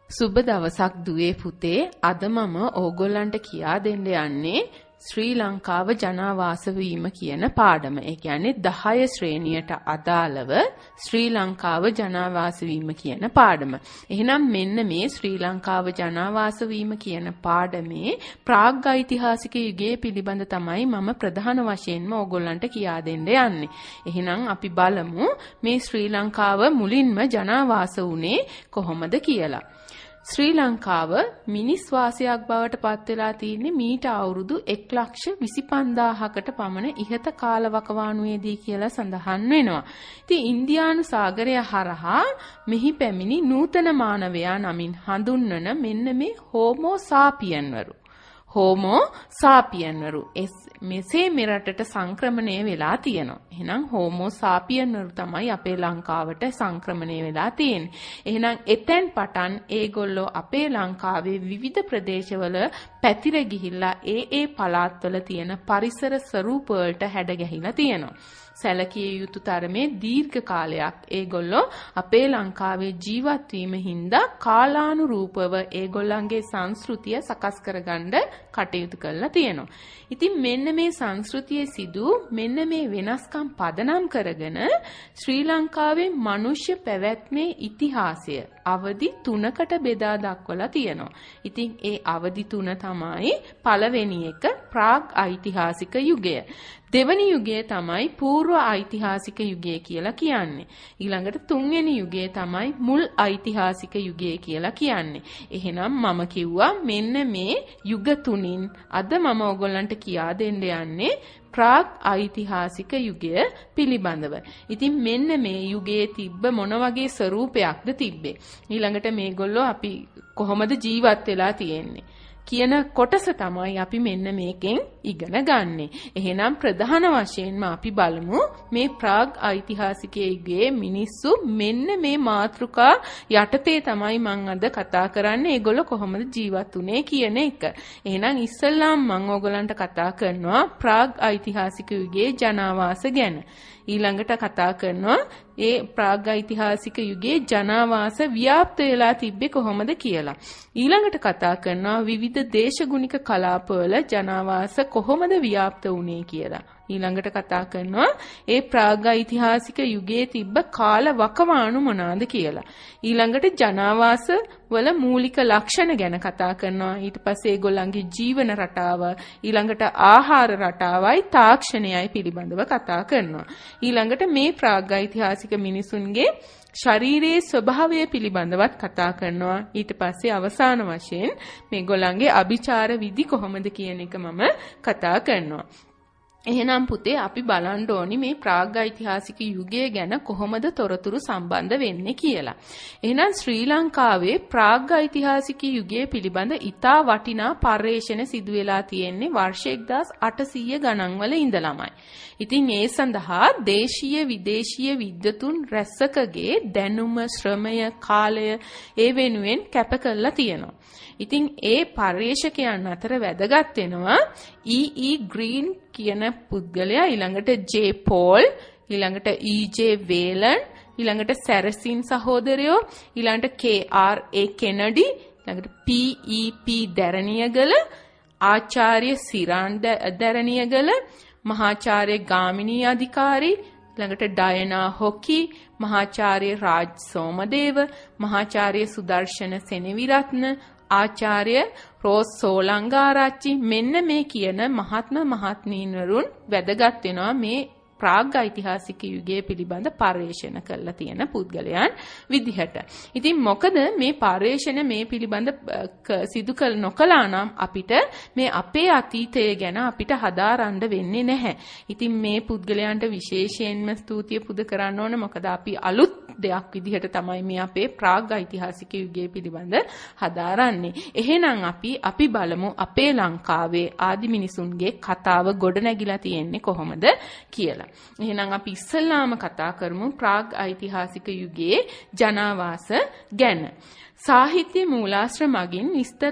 සුබ දවසක් දුවේ පුතේ. අද මම ඕගොල්ලන්ට කියා දෙන්න යන්නේ ශ්‍රී ලංකාව ජනාවාස වීම කියන පාඩම. ඒ කියන්නේ 10 ශ්‍රේණියට අදාළව ශ්‍රී ලංකාව ජනාවාස වීම කියන පාඩම. එහෙනම් මෙන්න මේ ශ්‍රී ලංකාව ජනාවාස වීම කියන පාඩමේ ප්‍රාග් ඓතිහාසික යුගයේ පිළිබඳ තමයි මම ප්‍රධාන වශයෙන්ම ඕගොල්ලන්ට කියා දෙන්න යන්නේ. එහෙනම් අපි බලමු මේ ශ්‍රී ලංකාව මුලින්ම ජනාවාස වුණේ කොහොමද කියලා. ශ්‍රී ලංකාව මිනිස් වාසයක් බවට පත් වෙලා තියෙන්නේ මීට අවුරුදු 1,25,000කට පමණ ඉහත කාලවකවානුවේදී කියලා සඳහන් වෙනවා. ඉතින් ඉන්දියානු සාගරය හරහා මෙහි පැමිණි නූතන මානවයා නමින් හඳුන්වන මෙන්න මේ හෝමෝ සාපියන්වරු. හෝමෝ සාපියන්වරු මෙසේ මෙරටට සංක්‍රමණය වෙලා තියෙනවා. එහෙනම් හෝමෝ සාපියන්වරු තමයි අපේ ලංකාවට සංක්‍රමණය වෙලා තියෙන්නේ. එහෙනම් එතෙන් පටන් ඒගොල්ලෝ අපේ ලංකාවේ විවිධ ප්‍රදේශවල පැතිර ගිහිල්ලා ඒ පළාත්වල තියෙන පරිසර ස්වරූප වලට හැඩ ගැහිලා තියෙනවා. සැලකිය යුතු තරමේ දීර්ඝ කාලයක් ඒගොල්ලෝ අපේ ලංකාවේ ජීවත් වීම හින්දා කාලානුරූපව ඒගොල්ලන්ගේ සංස්කෘතිය සකස් කරගන්න කටයුතු කරලා තියෙනවා. ඉතින් මෙන්න මේ සංස්කෘතියේ සිදු මෙන්න මේ වෙනස්කම් පදනම් කරගෙන ශ්‍රී ලංකාවේ මනුෂ්‍ය පැවැත්මේ ඉතිහාසය අවධි 3කට බෙදා දක්වලා තියෙනවා. ඉතින් ඒ අවධි 3 තමයි පළවෙනි එක ප්‍රාග් ඓතිහාසික යුගය. දෙවැනි යුගය තමයි పూర్ව ඓතිහාසික යුගය කියලා කියන්නේ. ඊළඟට තුන්වෙනි යුගය තමයි මුල් ඓතිහාසික යුගය කියලා කියන්නේ. එහෙනම් මම කිව්වා මෙන්න මේ යුග තුنين අද මම ඔයගොල්ලන්ට කියා දෙන්න යන්නේ ප්‍රාග් ඓතිහාසික යුගය පිළිබඳව. ඉතින් මෙන්න මේ යුගයේ තිබ්බ මොන වගේ ස්වරූපයක්ද තිබ්බේ? ඊළඟට මේගොල්ලෝ අපි කොහොමද ජීවත් වෙලා තියෙන්නේ කියන කොටස තමයි අපි මෙන්න මේකෙන් ඉගෙන ගන්නෙ. එහෙනම් ප්‍රධාන වශයෙන්ම අපි බලමු මේ ප්‍රාග් ඓතිහාසිකයේ මිනිස්සු මෙන්න මේ මාතෘකා යටතේ තමයි මම අද කතා කරන්නේ. ඒගොල්ලෝ කොහොමද ජීවත් වුනේ කියන එක. එහෙනම් ඉස්සෙල්ලාම මම ඕගලන්ට කතා කරනවා ප්‍රාග් ඓතිහාසික යුගයේ ජනාවාස ගැන. ඊළඟට කතා කරනවා ඒ ප්‍රාග් ඓතිහාසික යුගයේ ජනාවාස ව්‍යාප්ත වෙලා තිබ්බේ කොහොමද කියලා. ඊළඟට කතා කරනවා විවිධ දේශගුණික කලාපවල ජනාවාස කොහොමද ව්‍යාප්ත වුනේ කියලා. ඊළඟට කතා කරනවා ඒ ප්‍රාග් ඓතිහාසික යුගයේ තිබ්බ කාල වකවානු මොනවාද කියලා. ඊළඟට ජනාවාස වල මූලික ලක්ෂණ ගැන කතා කරනවා. ඊට පස්සේ ඒගොල්ලන්ගේ ජීවන රටාව, ඊළඟට ආහාර රටාවයි තාක්ෂණයයි පිළිබඳව කතා කරනවා. ඊළඟට මේ ප්‍රාග් ඓතිහාසික මිනිසුන්ගේ ශරීරයේ ස්වභාවය පිළිබඳවත් කතා කරනවා. ඊට පස්සේ අවසාන වශයෙන් මේගොල්ලන්ගේ අභිචාර විදි කොහොමද කියන එක මම කතා කරනවා. එහෙනම් පුතේ අපි බලන්න ඕනි මේ ප්‍රාග් ඓතිහාසික යුගය ගැන කොහොමද තොරතුරු සම්බන්ධ වෙන්නේ කියලා. එහෙනම් ශ්‍රී ලංකාවේ ප්‍රාග් ඓතිහාසික යුගය පිළිබඳ ඉතා වටිනා පර්යේෂණ සිදු වෙලා තියෙන්නේ වර්ෂ 1800 ගණන් වල ඉඳලාමයි. ඉතින් ඒ සඳහා දේශීය විදේශීය විද්වතුන් රැසකගේ දැනුම, ශ්‍රමය, කාලය ඒ වෙනුවෙන් කැප කරලා තියෙනවා. ඉතින් ඒ පර්යේෂකයන් අතර වැදගත් වෙනවා E.E. ග්‍රීන් කියන පුද්ගලයා, ඊළඟට ජේ පෝල්, ඊළඟට E.J. වේලන්, ඊළඟට සැරසින් සහෝදරයෝ, ඊළඟට K.R.A. කෙනඩි, ඊළඟට P.E.P. දැරණියගල, ආචාර්ය සිරාන් දැරණියගල, මහාචාර්ය ගාමිණී අධිකාරී, ඊළඟට ඩයනා හොකි, මහාචාර්ය රාජ් සෝමදේව, මහාචාර්ය සුදර්ශන සෙනවිරත්න, ආචාර්ය රෝස් සෝලංගාරච්චි, මෙන්න මේ කියන මහත්ම මහත්මීන් වරුන් වැදගත් වෙනවා මේ ප්‍රාග් ඓතිහාසික යුගයේ පිළිබඳ පර්යේෂණ කරලා තියෙන පුද්ගලයන් විදිහට. ඉතින් මොකද මේ පර්යේෂණ මේ පිළිබඳ සිදු කළ නොකළා නම් අපිට මේ අපේ අතීතය ගැන අපිට හදාරන්න වෙන්නේ නැහැ. ඉතින් මේ පුද්ගලයන්ට විශේෂයෙන්ම ස්තුතිය පුද කරන්න ඕන. මොකද අපි අලුත් දෙයක් විදිහට තමයි මේ අපේ ප්‍රාග් ඓතිහාසික යුගයේ පිළිබඳ හදාරන්නේ. එහෙනම් අපි බලමු අපේ ලංකාවේ ආදි මිනිසුන්ගේ කතාව ගොඩනැගිලා තියෙන්නේ කොහොමද කියලා. එහෙනම් අපි ඉස්සෙල්ලාම කතා කරමු ප්‍රාග් ඓතිහාසික යුගයේ ජනාවාස ගැන. සාහිත්‍ය මූලාශ්‍ර මගින්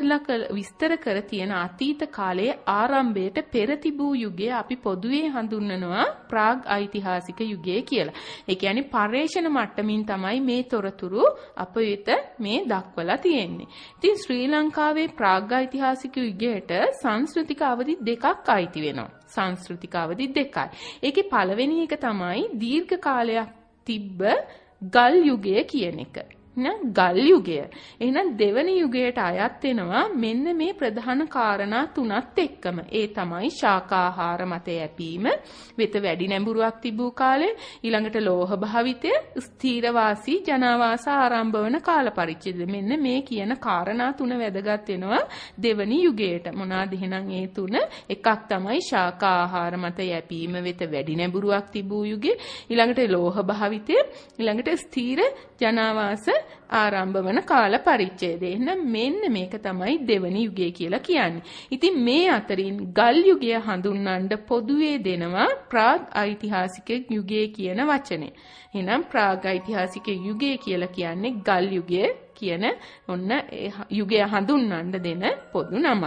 විස්තර කර තියෙන අතීත කාලයේ ආරම්භයට පෙර තිබූ යුගය අපි පොදුවේ හඳුන්වනවා ප්‍රාග් ඓතිහාසික යුගය කියලා. ඒ කියන්නේ පර්යේෂණ මට්ටමින් තමයි මේ තොරතුරු අප වෙත මේ දක්වලා තියෙන්නේ. ඉතින් ශ්‍රී ලංකාවේ ප්‍රාග් ඓතිහාසික යුගයට සංස්කෘතික අවධි දෙකක් අයිති වෙනවා. සංස්කෘතික අවධි දෙකයි. ඒකේ පළවෙනි එක තමයි දීර්ඝ කාලයක් තිබ්බ ගල් යුගය කියන එක. ගල් යුගය. එහෙනම් දෙවන යුගයට අයත් වෙනවා මෙන්න මේ ප්‍රධාන කාරණා තුනත් එක්කම. ඒ තමයි ශාකාහාර මත යැපීම, වෙත වැඩි නැඹුරුවක් තිබූ කාලය, ඊළඟට ලෝහ භාවිතය, ස්ථීරවාසී ජනාවාස ආරම්භ වන කාල පරිච්ඡේදය. මෙන්න මේ කියන කාරණා තුන වැදගත් වෙනවා දෙවනි යුගයට. මොනවාද එහෙනම් ඒ තුන? එකක් තමයි ශාකාහාර මත යැපීම, වෙත වැඩි නැඹුරුවක් තිබූ යුගය, ඊළඟට ලෝහ භාවිතය, ඊළඟට ස්ථීර ජනාවාස ආරම්භ වන කාල පරිච්ඡේදය. එහෙනම් මෙන්න මේක තමයි දෙවනි යුගය කියලා කියන්නේ. ඉතින් මේ අතරින් ගල් යුගය හඳුන්වන්න පොදුවේ දෙනවා ප්‍රාග් ඓතිහාසික යුගය කියන වචනේ. එහෙනම් ප්‍රාග් ඓතිහාසික යුගය කියලා කියන්නේ ගල් යුගය කියන ඔන්න යුගය හඳුන්වන්න දෙන පොදු නමක්.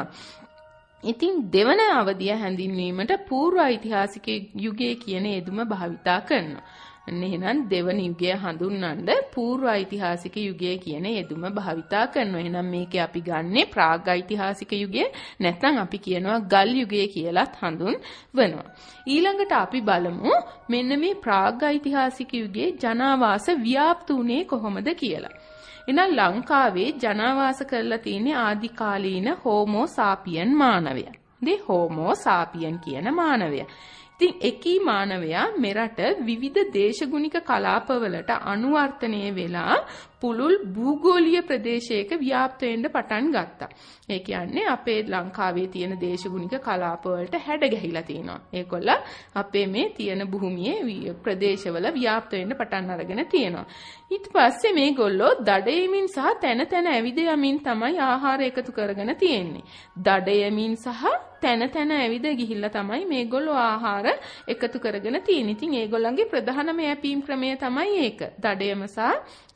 ඉතින් දෙවන අවධිය හැඳින්වීමට පූර්ව ඓතිහාසික යුගය කියන යෙදුම භාවිතා කරනවා. එහෙනම් දෙවන යුගය හඳුන්වන්න පූර්ව ඓතිහාසික යුගය කියන යෙදුම භාවිතා කරනවා. එහෙනම් මේකේ අපි ගන්නෙ ප්‍රාග් ඓතිහාසික යුගය, නැත්නම් අපි කියනවා ගල් යුගය කියලාත් හඳුන්වනවා. ඊළඟට අපි බලමු මෙන්න මේ ප්‍රාග් ඓතිහාසික යුගයේ ජනාවාස ව්‍යාප්ත වුණේ කොහොමද කියලා. එහෙනම් ලංකාවේ ජනාවාස කරලා තියෙන්නේ ආදි කාලීන හෝමෝ සාපියන් මානවයා. හෝමෝ සාපියන් කියන මානවයා. ඉතින් එකී මානවයා මෙරට විවිධ දේශගුණික කලාපවලට අනුවර්තනය වෙලා පුළුල් භූගෝලීය ප්‍රදේශයක ව්‍යාප්ත වෙන්න පටන් ගත්තා. ඒ කියන්නේ අපේ ලංකාවේ තියෙන දේශගුණික කලාපවලට හැඩ ගැහිලා තිනවා. ඒකොල්ල අපේ මේ තියෙන භූමියේ ප්‍රදේශවල ව්‍යාප්ත වෙන්න පටන් අරගෙන තියෙනවා. ඊට පස්සේ මේගොල්ලෝ දඩයමින් සහ තැන තැන ඇවිද යමින් තමයි ආහාර එකතු කරගෙන තියෙන්නේ. දඩයමින් සහ තැන තැන ඇවිද ගිහිල්ලා තමයි මේගොල්ලෝ ආහාර එකතු කරගෙන තියෙන්නේ. ඉතින් ඒගොල්ලන්ගේ ප්‍රධානම යැපීම් ක්‍රමය තමයි ඒක. දඩයම සහ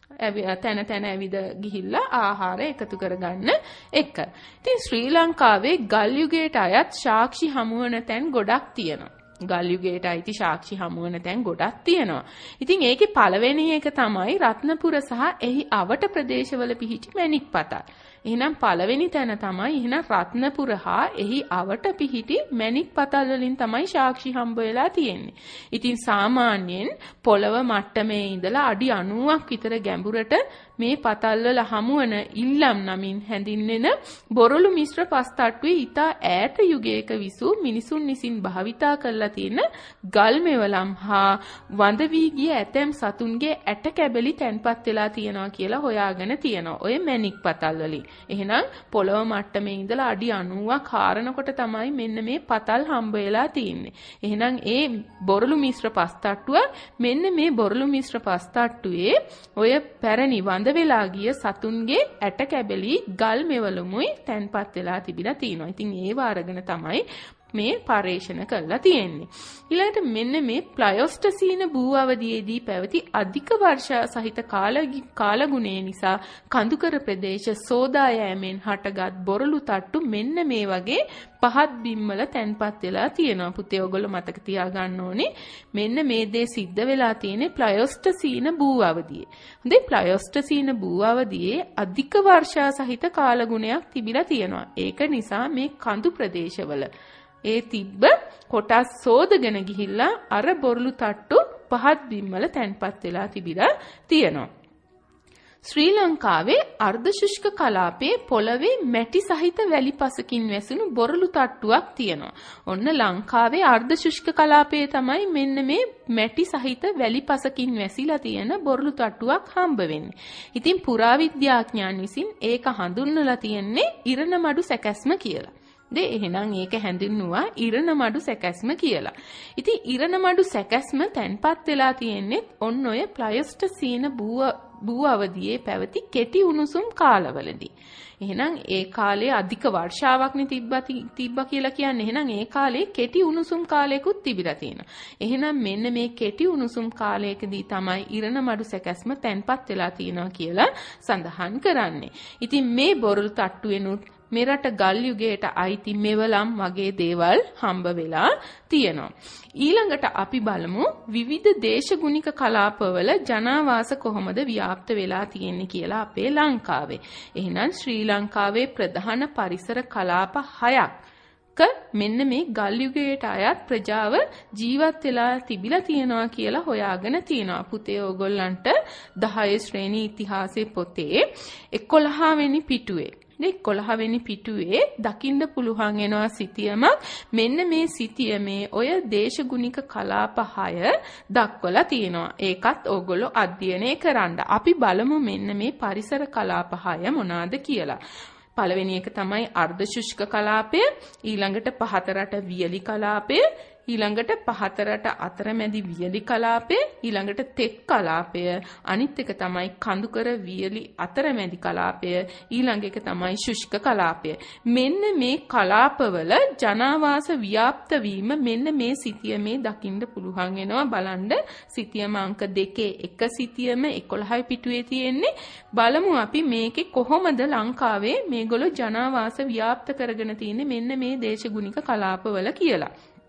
තැන තැන ඇවිද ගිහිල්ලා ආහාර එකතු කරගන්න එක. ඉතින් ශ්‍රී ලංකාවේ ගල් යුගයට අයත් සාක්ෂි හමුවන තැන් ගොඩක් තියෙනවා. ගල් යුගයට අයිති සාක්ෂි හමුවන තැන් ගොඩක් තියෙනවා. ඉතින් ඒකේ පළවෙනි එක තමයි රත්නපුර සහ එහි අවට ප්‍රදේශවල පිහිටි මැණික් පතල්. එහෙනම් පළවෙනි තැන තමයි එහෙනම් රත්නපුර හා එහි අවට පිහිටි මැණික් පතල් වලින් තමයි සාක්ෂි හම්බ වෙලා තියෙන්නේ. ඉතින් සාමාන්‍යයෙන් පොළව මට්ටමේ ඉඳලා අඩි 90ක් විතර ගැඹුරට මේ පතල් වල හමුවන ඉල්ලම් නමින් හැඳින්වෙන බොරළු මිශ්‍ර පස් තට්ටුවේ ඊතා ඈත යුගයක විසූ මිනිසුන් විසින් භාවිතා කරලා තියෙන ගල් මෙවලම් හා වඳ වී ගිය ඇතැම් සතුන්ගේ ඇට කැබලි තැන්පත් වෙලා තියෙනවා කියලා හොයාගෙන තියෙනවා. ඔය මැණික් පතල් වලින්. එහෙනම් පොළව මට්ටමේ ඉඳලා අඩි 90ක් හාරනකොට තමයි මෙන්න මේ පතල් හම්බ වෙලා තියෙන්නේ. එහෙනම් ඒ බොරළු මිශ්‍ර පස් තට්ටුව මෙන්න මේ බොරළු මිශ්‍ර පස් තට්ටුවේ ඔය පැරණි වඳ වෙලා ගිය සතුන්ගේ ඇට කැබලි ගල් මෙවලුමුයි තැන්පත් වෙලා තිබිලා තියෙනවා. ඉතින් ඒව අරගෙන තමයි මේ පර්යේෂණ කරලා තියෙන්නේ. ඊළඟට මෙන්න මේ ප්ලයොස්ටසීන භූ අවධියේදී පැවති අධික වර්ෂා සහිත කාලගුණය නිසා කඳුකර ප්‍රදේශ සෝදා යෑමෙන් හටගත් බොරළු තට්ටු මෙන්න මේ වගේ පහත් බිම්වල තැන්පත් වෙලා තියෙනවා. පුතේ ඔයගොල්ලෝ මතක තියාගන්න ඕනේ මෙන්න මේ දේ සිද්ධ වෙලා තියෙන්නේ ප්ලයොස්ටසීන භූ අවධියේ. හොඳේ ප්ලයොස්ටසීන භූ අවධියේ අධික වර්ෂා සහිත කාලගුණයක් තිබිලා තියෙනවා. ඒක නිසා මේ කඳු ප්‍රදේශවල ඒ තිබ්බ කොටස් සෝදගෙන ගිහිල්ලා අර බොරළු තට්ටු පහත් බිම්වල තැන්පත් වෙලා තිබිලා තියෙනවා. ශ්‍රී ලංකාවේ අර්ධ ශුෂ්ක කලාපයේ පොළවේ මැටි සහිත වැලි පසකින් වැසුණු බොරළු තට්ටුවක් තියෙනවා. ඔන්න ලංකාවේ අර්ධ ශුෂ්ක කලාපයේ තමයි මෙන්න මේ මැටි සහිත වැලි පසකින් වැසිලා තියෙන බොරළු තට්ටුවක් හම්බ වෙන්නේ. ඉතින් පුරාවිද්‍යාඥයන් විසින් ඒක හඳුන්වලා තියෙන්නේ ඉරණමඩු සැකැස්ම කියලා. එහෙනම් ඒක හැඳින්නුවා ඉරණමඩු සැකැස්ම කියලා. ඉතින් ඉරණමඩු සැකැස්ම තැන්පත් වෙලා තියෙන්නේ ඔන්න ඔය ප්ලයොස්ටසීන භූ භූ අවධියේ පැවති කෙටි උණුසුම් කාලවලදී. එහෙනම් ඒ කාලේ අධික වර්ෂාවක්නේ තිබ්බා කියලා කියන්නේ. එහෙනම් ඒ කාලේ කෙටි උණුසුම් කාලයකුත් තිබිලා තියෙනවා. එහෙනම් මෙන්න මේ කෙටි උණුසුම් කාලයකදී තමයි ඉරණ මඩු සැකැස්ම තැන්පත් වෙලා තියෙනවා කියලා සඳහන් කරන්නේ. ඉතින් මේ බොරළු තට්ටුවෙනුත් මෙරට ගල් යුගයට අයිති මෙවලම් වගේ දේවල් හම්බ වෙලා තියෙනවා. ඊළඟට අපි බලමු විවිධ දේශගුණික කලාපවල ජනාවාස කොහොමද ව්‍යාප්ත වෙලා තියෙන්නේ කියලා අපේ ලංකාවේ. එහෙනම් ශ්‍රී ලංකාවේ ප්‍රධාන පරිසර කලාප 6ක් මෙන්න මේ ගල් යුගයට අයත් ප්‍රජාව ජීවත් වෙලා තිබිලා තියෙනවා කියලා හොයාගෙන තියෙනවා. පුතේ ඕගොල්ලන්ට 10 ශ්‍රේණි ඉතිහාසයේ පොතේ 11 වෙනි පිටුවේ 11 වෙනි පිටුවේ දකින්න පුළුවන් වෙනවා සිතියමක්. මෙන්න මේ සිතියමේ ඔය දේශගුණික කලාප 6 දක්වලා තියෙනවා. ඒකත් ඕගොල්ලෝ අධ්‍යයනය කරන්න. අපි බලමු මෙන්න මේ පරිසර කලාප 6 මොනවාද කියලා. පළවෙනි එක තමයි අර්ධ ශුෂ්ක කලාපය, ඊළඟට පහතරට වියලි කලාපය, ඊළඟට පහතරට අතරමැදි වියලි කලාපය, ඊළඟට තෙත් කලාපය, අනිත් එක තමයි කඳුකර වියලි අතරමැදි කලාපය, ඊළඟ එක තමයි ශුෂ්ක කලාපය. මෙන්න මේ කලාපවල ජනාවාස ව්‍යාප්ත වීම මෙන්න මේ සිතියමේ දකින්න පුළුවන් වෙනවා. බලන්න සිතියම අංක 2 එක සිතියම 11 පිටුවේ තියෙන්නේ. බලමු අපි මේකේ කොහොමද ලංකාවේ මේගොල්ලෝ ජනාවාස ව්‍යාප්ත කරගෙන තියෙන්නේ මෙන්න මේ දේශගුණික කලාපවල කියලා.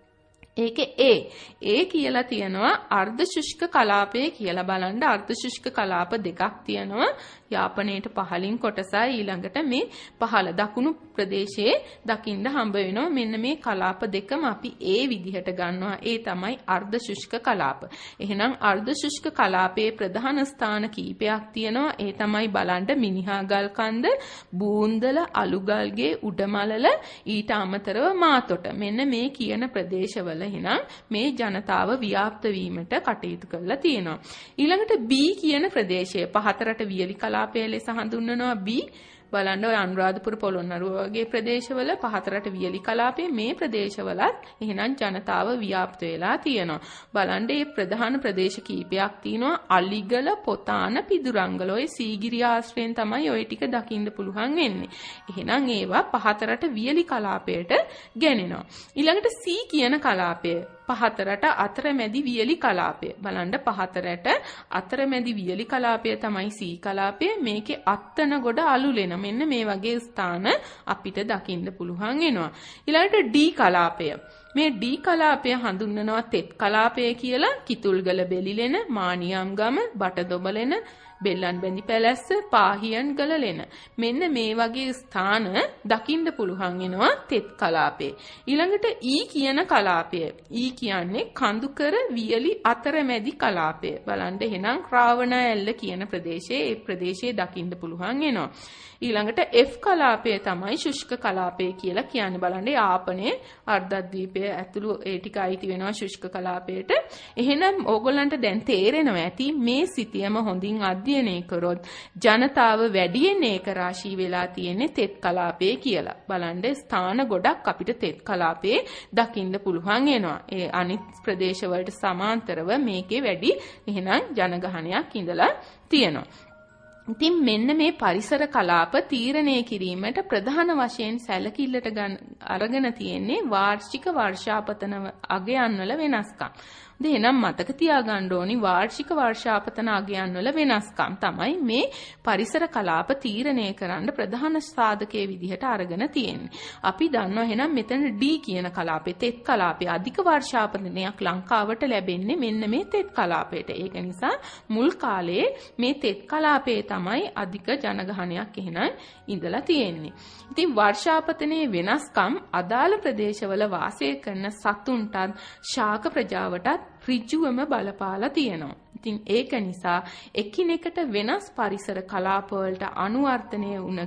ඒකේ ඒ කියලා තියෙනවා අර්ධ ශුෂ්ක කලාපය කියලා. බලන්න අර්ධ ශුෂ්ක කලාප දෙකක් තියෙනවා. යාපනයේට පහලින් කොටසයි ඊළඟට මේ පහළ දකුණු ප්‍රදේශයේ දකින්න හම්බ වෙනවා. මෙන්න මේ කලාප දෙකම අපි ඒ විදිහට ගන්නවා. ඒ තමයි අර්ධ ශුෂ්ක කලාප. එහෙනම් අර්ධ ශුෂ්ක කලාපයේ ප්‍රධාන ස්ථාන කීපයක් තියෙනවා. ඒ තමයි බලන්න මිනිහාගල් කන්ද, බූන්දල, අලුගල්ගේ උඩමලල, ඊට අමතරව මාතොට. මෙන්න මේ කියන ප්‍රදේශවල එහෙනම් මේ ජනතාව ව්‍යාප්ත වීමට කටයුතු කරලා තියෙනවා. ඊළඟට B කියන ප්‍රදේශය පහතරට වියලි කලාපය ලෙස හඳුන්වනවා. B බලන්න ඔය අනුරාධපුර පොළොන්නරුව වගේ ප්‍රදේශවල පහතරට වියලි කලාපයේ මේ ප්‍රදේශවලත් එහෙනම් ජනතාව ව්‍යාප්ත වෙලා තියෙනවා. බලන්න මේ ප්‍රධාන ප්‍රදේශ කීපයක් තියෙනවා. අලිගල, පොතාන, පිදුරංගල ඔය සීගිරිය ආශ්‍රයෙන් තමයි ඔය ටික දකින්න පුළුවන් වෙන්නේ. එහෙනම් ඒවා පහතරට වියලි කලාපයට ගැනෙනවා. ඊළඟට C කියන කලාපය පහතරට අතරමැදි වියලි කලාපය. බලන්න පහතරට අතරමැදි වියලි කලාපය තමයි C කලාපය. මේකේ අත්තන ගොඩ අලුලෙන මෙන්න මේ වගේ ස්ථාන අපිට දකින්න පුළුවන් වෙනවා. ඊළඟට D කලාපය. මේ D කලාපය හඳුන්වනවා තෙත් කලාපය කියලා. කිතුල්ගල බෙලිලෙන, මානියම්ගම, බටදොබලෙන, බෙල්ලන් බැඳි පැලැස්ස, පාහියන් ගලලෙන මෙන්න මේ වගේ ස්ථාන දකින්න පුළුවන් වෙනවා තෙත් කලාපේ. ඊළඟට E කියන කලාපය. E කියන්නේ කඳුකර වියලි අතරමැදි කලාපය. බලන්න එහෙනම් රාවණ ඇල්ල කියන ප්‍රදේශයේ ඒ ප්‍රදේශයේ දකින්න පුළුවන් වෙනවා. ඊළඟට F කලාපය තමයි ශුෂ්ක කලාපය කියලා කියන්නේ. බලන්න යාපනයේ අර්ධද්වීපය ඇතුළු ඒ ටික අයිති වෙනවා ශුෂ්ක කලාපයට. එහෙනම් ඕගොල්ලන්ට දැන් තේරෙනවා ඇති මේ සිතියම හොඳින් අධ්‍යයනය කරොත් ජනතාව වැඩියෙන් ඒක රාශී වෙලා තියෙන්නේ තෙත් කලාපයේ කියලා. බලන්න ස්ථාන ගොඩක් අපිට තෙත් කලාපයේ දකින්න පුළුවන් වෙනවා. ඒ අනිත් ප්‍රදේශ වලට සමාන්තරව මේකේ වැඩි එහෙනම් ජනගහනයක් ඉඳලා තියෙනවා. ඉතින් මෙන්න මේ පරිසර කලාප තීරණය කිරීමට ප්‍රධාන වශයෙන් සැලකිල්ලට අරගෙන තියෙන්නේ වාර්ෂික වර්ෂාපතන අගයන් වල වෙනස්කම්. එහෙනම් මතක තියාගන්න ඕනි වාර්ෂික වර්ෂාපතන අගයන් වල වෙනස්කම් තමයි මේ පරිසර කලාප තීරණය කරන්න ප්‍රධාන සාධකයේ විදිහට අරගෙන තියෙන්නේ. අපි දන්නවා එහෙනම් මෙතන D කියන කලාපේ තෙත් කලාපේ අධික වර්ෂාපතනයක් ලංකාවට ලැබෙන්නේ මෙන්න මේ තෙත් කලාපයට. ඒක නිසා මුල් කාලයේ මේ තෙත් කලාපේ තමයි අධික ජනගහනයක් එහෙනම් ඉඳලා තියෙන්නේ. ඉතින් වර්ෂාපතනයේ වෙනස්කම් අදාළ ප්‍රදේශවල වාසය කරන සතුන්ටත් ශාක ප්‍රජාවටත් ඍජුවම බලපාලා තියෙනවා. ඉතින් ඒක නිසා එකිනෙකට වෙනස් පරිසර කලාපවලට අනුවර්තනය වුණ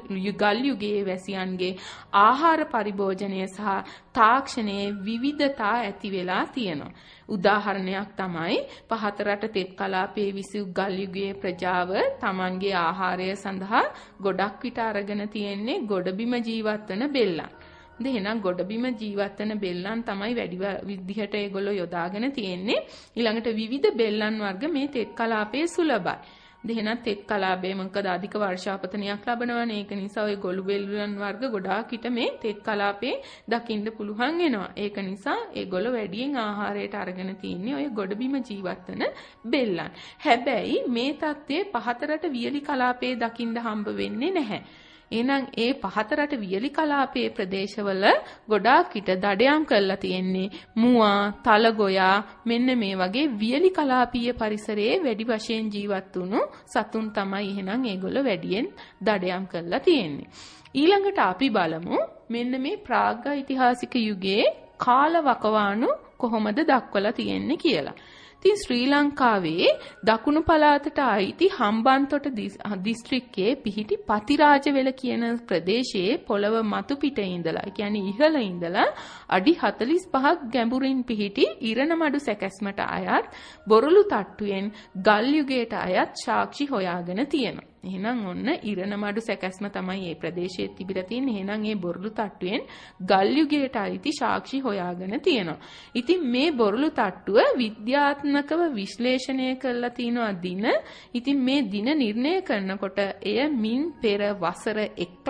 ගල් යුගයේ වැසියන්ගේ ආහාර පරිභෝජනය සහ තාක්ෂණයේ විවිධතා ඇති වෙලා තියෙනවා. උදාහරණයක් තමයි පහතරට තෙත් කලාපයේ විසූ ගල් යුගයේ ප්‍රජාව Tamanගේ ආහාරය සඳහා ගොඩක් විට අරගෙන තියෙන්නේ ගොඩබිම ජීවත් වෙන බෙල්ලන්. එහෙනම් ගොඩබිම ජීවත් වෙන බෙල්ලන් තමයි වැඩි විදිහට ඒගොල්ලෝ යොදාගෙන තියෙන්නේ. ඊළඟට විවිධ බෙල්ලන් වර්ග මේ තෙත් කලාපයේ සුලභයි. දෙහෙනත් තෙත් කලාපයේ මොකද අධික වර්ෂාපතනයක් ලැබනවනේ. ඒක නිසා ওই ගොළු බෙල්ලන් වර්ග ගොඩාක් හිට මේ තෙත් කලාපේ දකින්න පුළුවන් වෙනවා. ඒක නිසා ඒගොල්ලෝ වැඩියෙන් ආහාරයට අරගෙන තින්නේ ওই ගොඩබිම ජීවත් වෙන බෙල්ලන්. හැබැයි මේ தත්ත්වයේ පහතරට වියලි කලාපයේ දකින්න හම්බ වෙන්නේ නැහැ. එහෙනම් ඒ පහතරට වියලි කලාපයේ ප්‍රදේශවල ගොඩාක් හිට දඩයම් කරලා තියෙන්නේ මුවා, තලගොයා මෙන්න මේ වගේ වියලි කලාපීය පරිසරයේ වැඩි වශයෙන් ජීවත් වුණු සතුන් තමයි එහෙනම් ඒගොල්ලෝ වැඩියෙන් දඩයම් කරලා තියෙන්නේ. ඊළඟට අපි බලමු මෙන්න මේ ප්‍රාග්ඓතිහාසික යුගයේ කාල වකවානු කොහොමද දක්වලා තියෙන්නේ කියලා. ඉතින් ශ්‍රී ලංකාවේ දකුණු පළාතට අයිති හම්බන්තොට දිස්ත්‍රික්කයේ පිහිටි පතිරාජවෙල කියන ප්‍රදේශයේ පොළව මතු පිටේ ඉඳලා, ඒ කියන්නේ ඉහළ ඉඳලා අඩි 45ක් ගැඹුරින් පිහිටි ඉරණමඩු සැකැස්මට අයත් බොරළු තට්ටුවෙන් ගල් යුගයට අයත් සාක්ෂි හොයාගෙන තියෙනවා. එහෙනම් ඔන්න ඉරණමඩු සැකැස්ම තමයි මේ ප්‍රදේශයේ තිබිලා තියෙන්නේ. එහෙනම් මේ බොරළු තට්ටුවෙන් ගල් යුගයට අයිති සාක්ෂි හොයාගෙන තියෙනවා. ඉතින් මේ බොරළු තට්ටුව විද්‍යාත්මකව විශ්ලේෂණය කරලා තිනවා දින. ඉතින් මේ දින නිර්ණය කරනකොට එය මින් පෙර වසර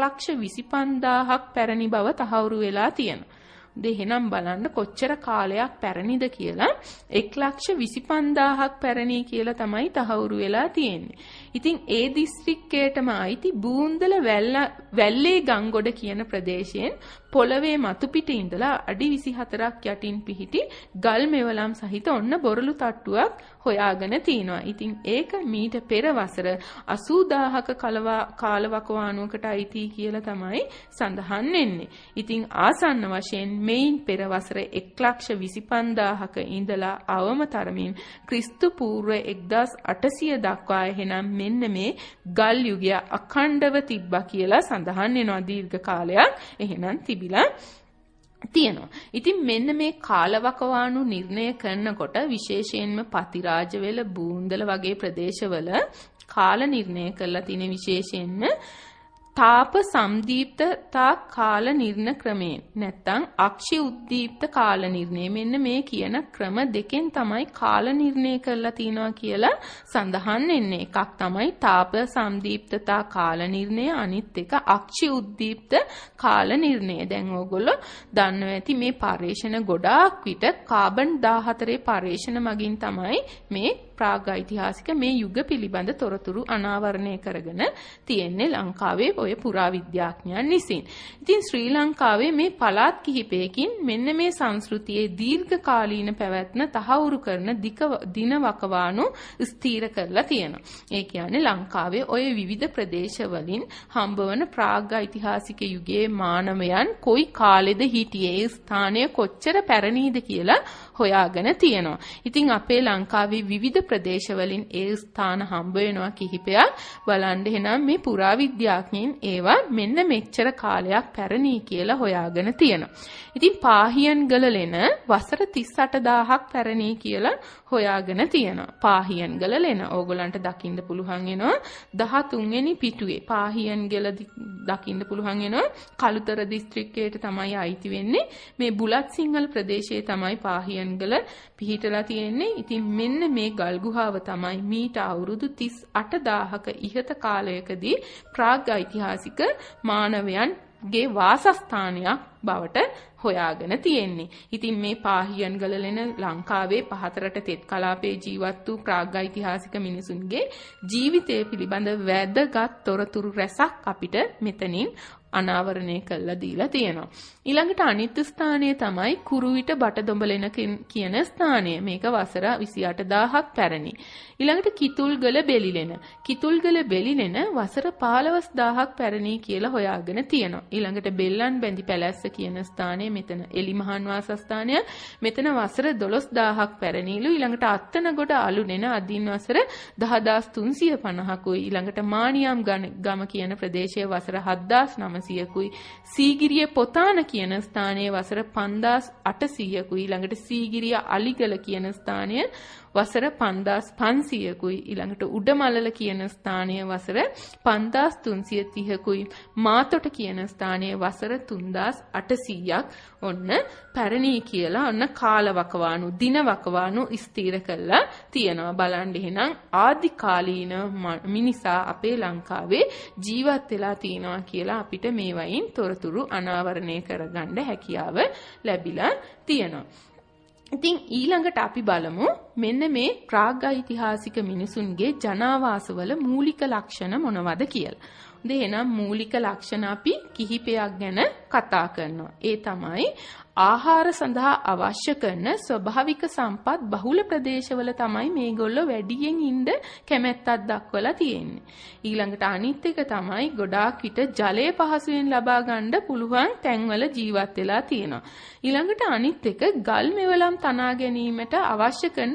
1,25,000ක් පැරණි බව තහවුරු වෙලා තියෙනවා. දෙහෙනම් බලන්න කොච්චර කාලයක් පැරණිද කියලා 1,25,000ක් පැරණි කියලා තමයි තහවුරු වෙලා තියෙන්නේ. ඉතින් ඒ දිස්ත්‍රික්කයටම අයිති බූන්දල වැල්ලේ ගංගොඩ කියන ප්‍රදේශයෙන් පොළවේ මතු පිට ඉඳලා අඩි 24ක් යටින් පිහිටි ගල් මෙවලම් සහිත ඔන්න බොරළු තට්ටුවක් හොයාගෙන තිනවා. ඉතින් ඒක මීට පෙර වසර 80000ක කාලවකවානුවකට අයිති කියලා තමයි සඳහන් වෙන්නේ. ඉතින් ආසන්න වශයෙන් මෙයින් පෙර වසර 1,25,000ක ඉඳලා අවම තරමින් ක්‍රිස්තු පූර්ව 1800 දක්වා එහෙනම් මෙන්න මේ ගල් යුගය අඛණ්ඩව තිබ්බා කියලා සඳහන් වෙනවා. දීර්ඝ කාලයක් එහෙනම් තිබිලා තියෙනවා. ඉතින් මෙන්න මේ කාලවකවානු නිර්ණය කරනකොට විශේෂයෙන්ම පතිරාජවෙල බූන්දල වගේ ප්‍රදේශවල කාල නිර්ණය කරලා තියෙන විශේෂයෙන්ම තාප සම්දීප්තතා කාල නිර්ණ ක්‍රමයෙන් නැත්නම් අක්ෂි උද්දීප්ත කාල නිර්ණය මෙන්න මේ කියන ක්‍රම දෙකෙන් තමයි කාල නිර්ණය කරලා තිනවා කියලා සඳහන් වෙන්නේ. එකක් තමයි තාප සම්දීප්තතා කාල නිර්ණය, අනිත් එක අක්ෂි උද්දීප්ත කාල නිර්ණය. දැන් ඕගොල්ලෝ දන්නවා ඇති මේ පර්යේෂණ ගොඩාක් විට කාබන් 14 පර්යේෂණ මගින් තමයි මේ ප්‍රාග්ඓතිහාසික මේ යුග පිළිබඳ තොරතුරු අනාවරණය කරගෙන තියෙන්නේ ලංකාවේ ඔය පුරාවිද්‍යාඥයන් විසින්. ඉතින් ශ්‍රී ලංකාවේ මේ පළාත් කිහිපයකින් මෙන්න මේ සංස්කෘතියේ දීර්ඝ කාලීන පැවැත්ම තහවුරු කරන දින වකවානු ස්ථීර කරලා තියෙනවා. ඒ කියන්නේ ලංකාවේ ඔය විවිධ ප්‍රදේශවලින් හම්බවන ප්‍රාග්ඓතිහාසික යුගයේ මානවයන් කොයි කාලෙද හිටියේ, ස්ථානය කොච්චර පැරණිද කියලා හොයාගෙන තියෙනවා. ඉතින් අපේ ලංකාවේ විවිධ ප්‍රදේශවලින් ඒ ස්ථාන හම්බ වෙනවා කිහිපයක්. බලන්න එහෙනම් මේ පුරාවිද්‍යාඥයින් ඒවා මෙන්න මෙච්චර කාලයක් පැරණි කියලා හොයාගෙන තියෙනවා. ඉතින් පාහියන්ගල ලෙන වසර 38000ක් පැරණි කියලා හොයාගෙන තියෙනවා. පාහියන්ගල ලෙන ඕගොල්ලන්ට දකින්න පුළුවන් වෙනවා 13 වෙනි පිටුවේ. පාහියන්ගල දකින්න පුළුවන් වෙනවා කළුතර දිස්ත්‍රික්කයට තමයි අයිති වෙන්නේ. මේ බුලත් සිංහල ප්‍රදේශයේ තමයි පාහියන්ගල පිහිටලා තියෙන්නේ. ඉතින් මෙන්න මේ ගල් ගුහාව තමයි මීට අවුරුදු 38000ක ඉහත කාලයකදී ප්‍රාග්ඓතිහාසික මානවයන්ගේ වාසස්ථානයක් බවට හොයාගෙන තියෙන්නේ. ඉතින් මේ පාහියන්ගල ලෙන ලංකාවේ පහතරට තෙත් කලාපයේ ජීවත් වූ ප්‍රාග්ඓතිහාසික මිනිසුන්ගේ ජීවිතය පිළිබඳ වැදගත් තොරතුරු රැසක් අපිට මෙතනින් අනාවරණය කරලා දීලා තියෙනවා. ඊළඟට අනිත් ස්ථානය තමයි කුරුවිට බටදොඹලෙන කියන ස්ථානය. මේක වසර 28000ක් පැරණි. ඊළඟට කිතුල්ගල බෙලිලෙන. කිතුල්ගල බෙලිලෙන වසර 15000ක් පැරණි කියලා හොයාගෙන තියෙනවා. ඊළඟට බෙල්ලන් බැඳි පැලැස්ස කියන ස්ථානය මෙතන එලිමහන් වාසස්ථානය. මෙතන වසර 12000ක් පැරණිලු. ඊළඟට අත්තනගොඩ අලුනෙන අදින් වසර 10350කුයි. ඊළඟට මානියම් ගම කියන ප්‍රදේශයේ වසර 7900කුයි. සීගිරිය පොතාන කියන ස්ථානයේ වසර 5800කුයි. ඊළඟට සීගිරිය අලිගල කියන ස්ථානය වසර 5500කුයි ඊළඟට උඩමලල කියන ස්ථානයේ වසර 5330කුයි මාතොට කියන ස්ථානයේ වසර 3800ක් ඔන්න පැරණි කියලා ඔන්න කාලවකවානු දින වකවානු ස්ථිර කළා තියෙනවා. බලන්න එහෙනම් ආදි කාලීන මිනිසා අපේ ලංකාවේ ජීවත් වෙලා තියෙනවා කියලා අපිට මේ වයින් තොරතුරු අනාවරණය කරගන්න හැකියාව ලැබිලා තියෙනවා. ඉතින් ඊළඟට අපි බලමු මෙන්න මේ ප්‍රාග්ඓතිහාසික මිනිසුන්ගේ ජනාවාසවල මූලික ලක්ෂණ මොනවද කියලා. හොඳ එහෙනම් මූලික ලක්ෂණ අපි කිහිපයක් ගැන කතා කරනවා. ඒ තමයි ආහාර සඳහා අවශ්‍ය කරන ස්වභාවික සම්පත් බහුල ප්‍රදේශවල තමයි මේගොල්ලෝ වැඩියෙන් ඉන්න කැමැත්තක් දක්වලා තියෙන්නේ. ඊළඟට අනිත් එක තමයි ගොඩාක් විට ජලය පහසුවෙන් ලබා ගන්න පුළුවන් තැන්වල ජීවත් වෙලා තියෙනවා. ඊළඟට අනිත් එක ගල් මෙවලම් තනා ගැනීමට අවශ්‍ය කරන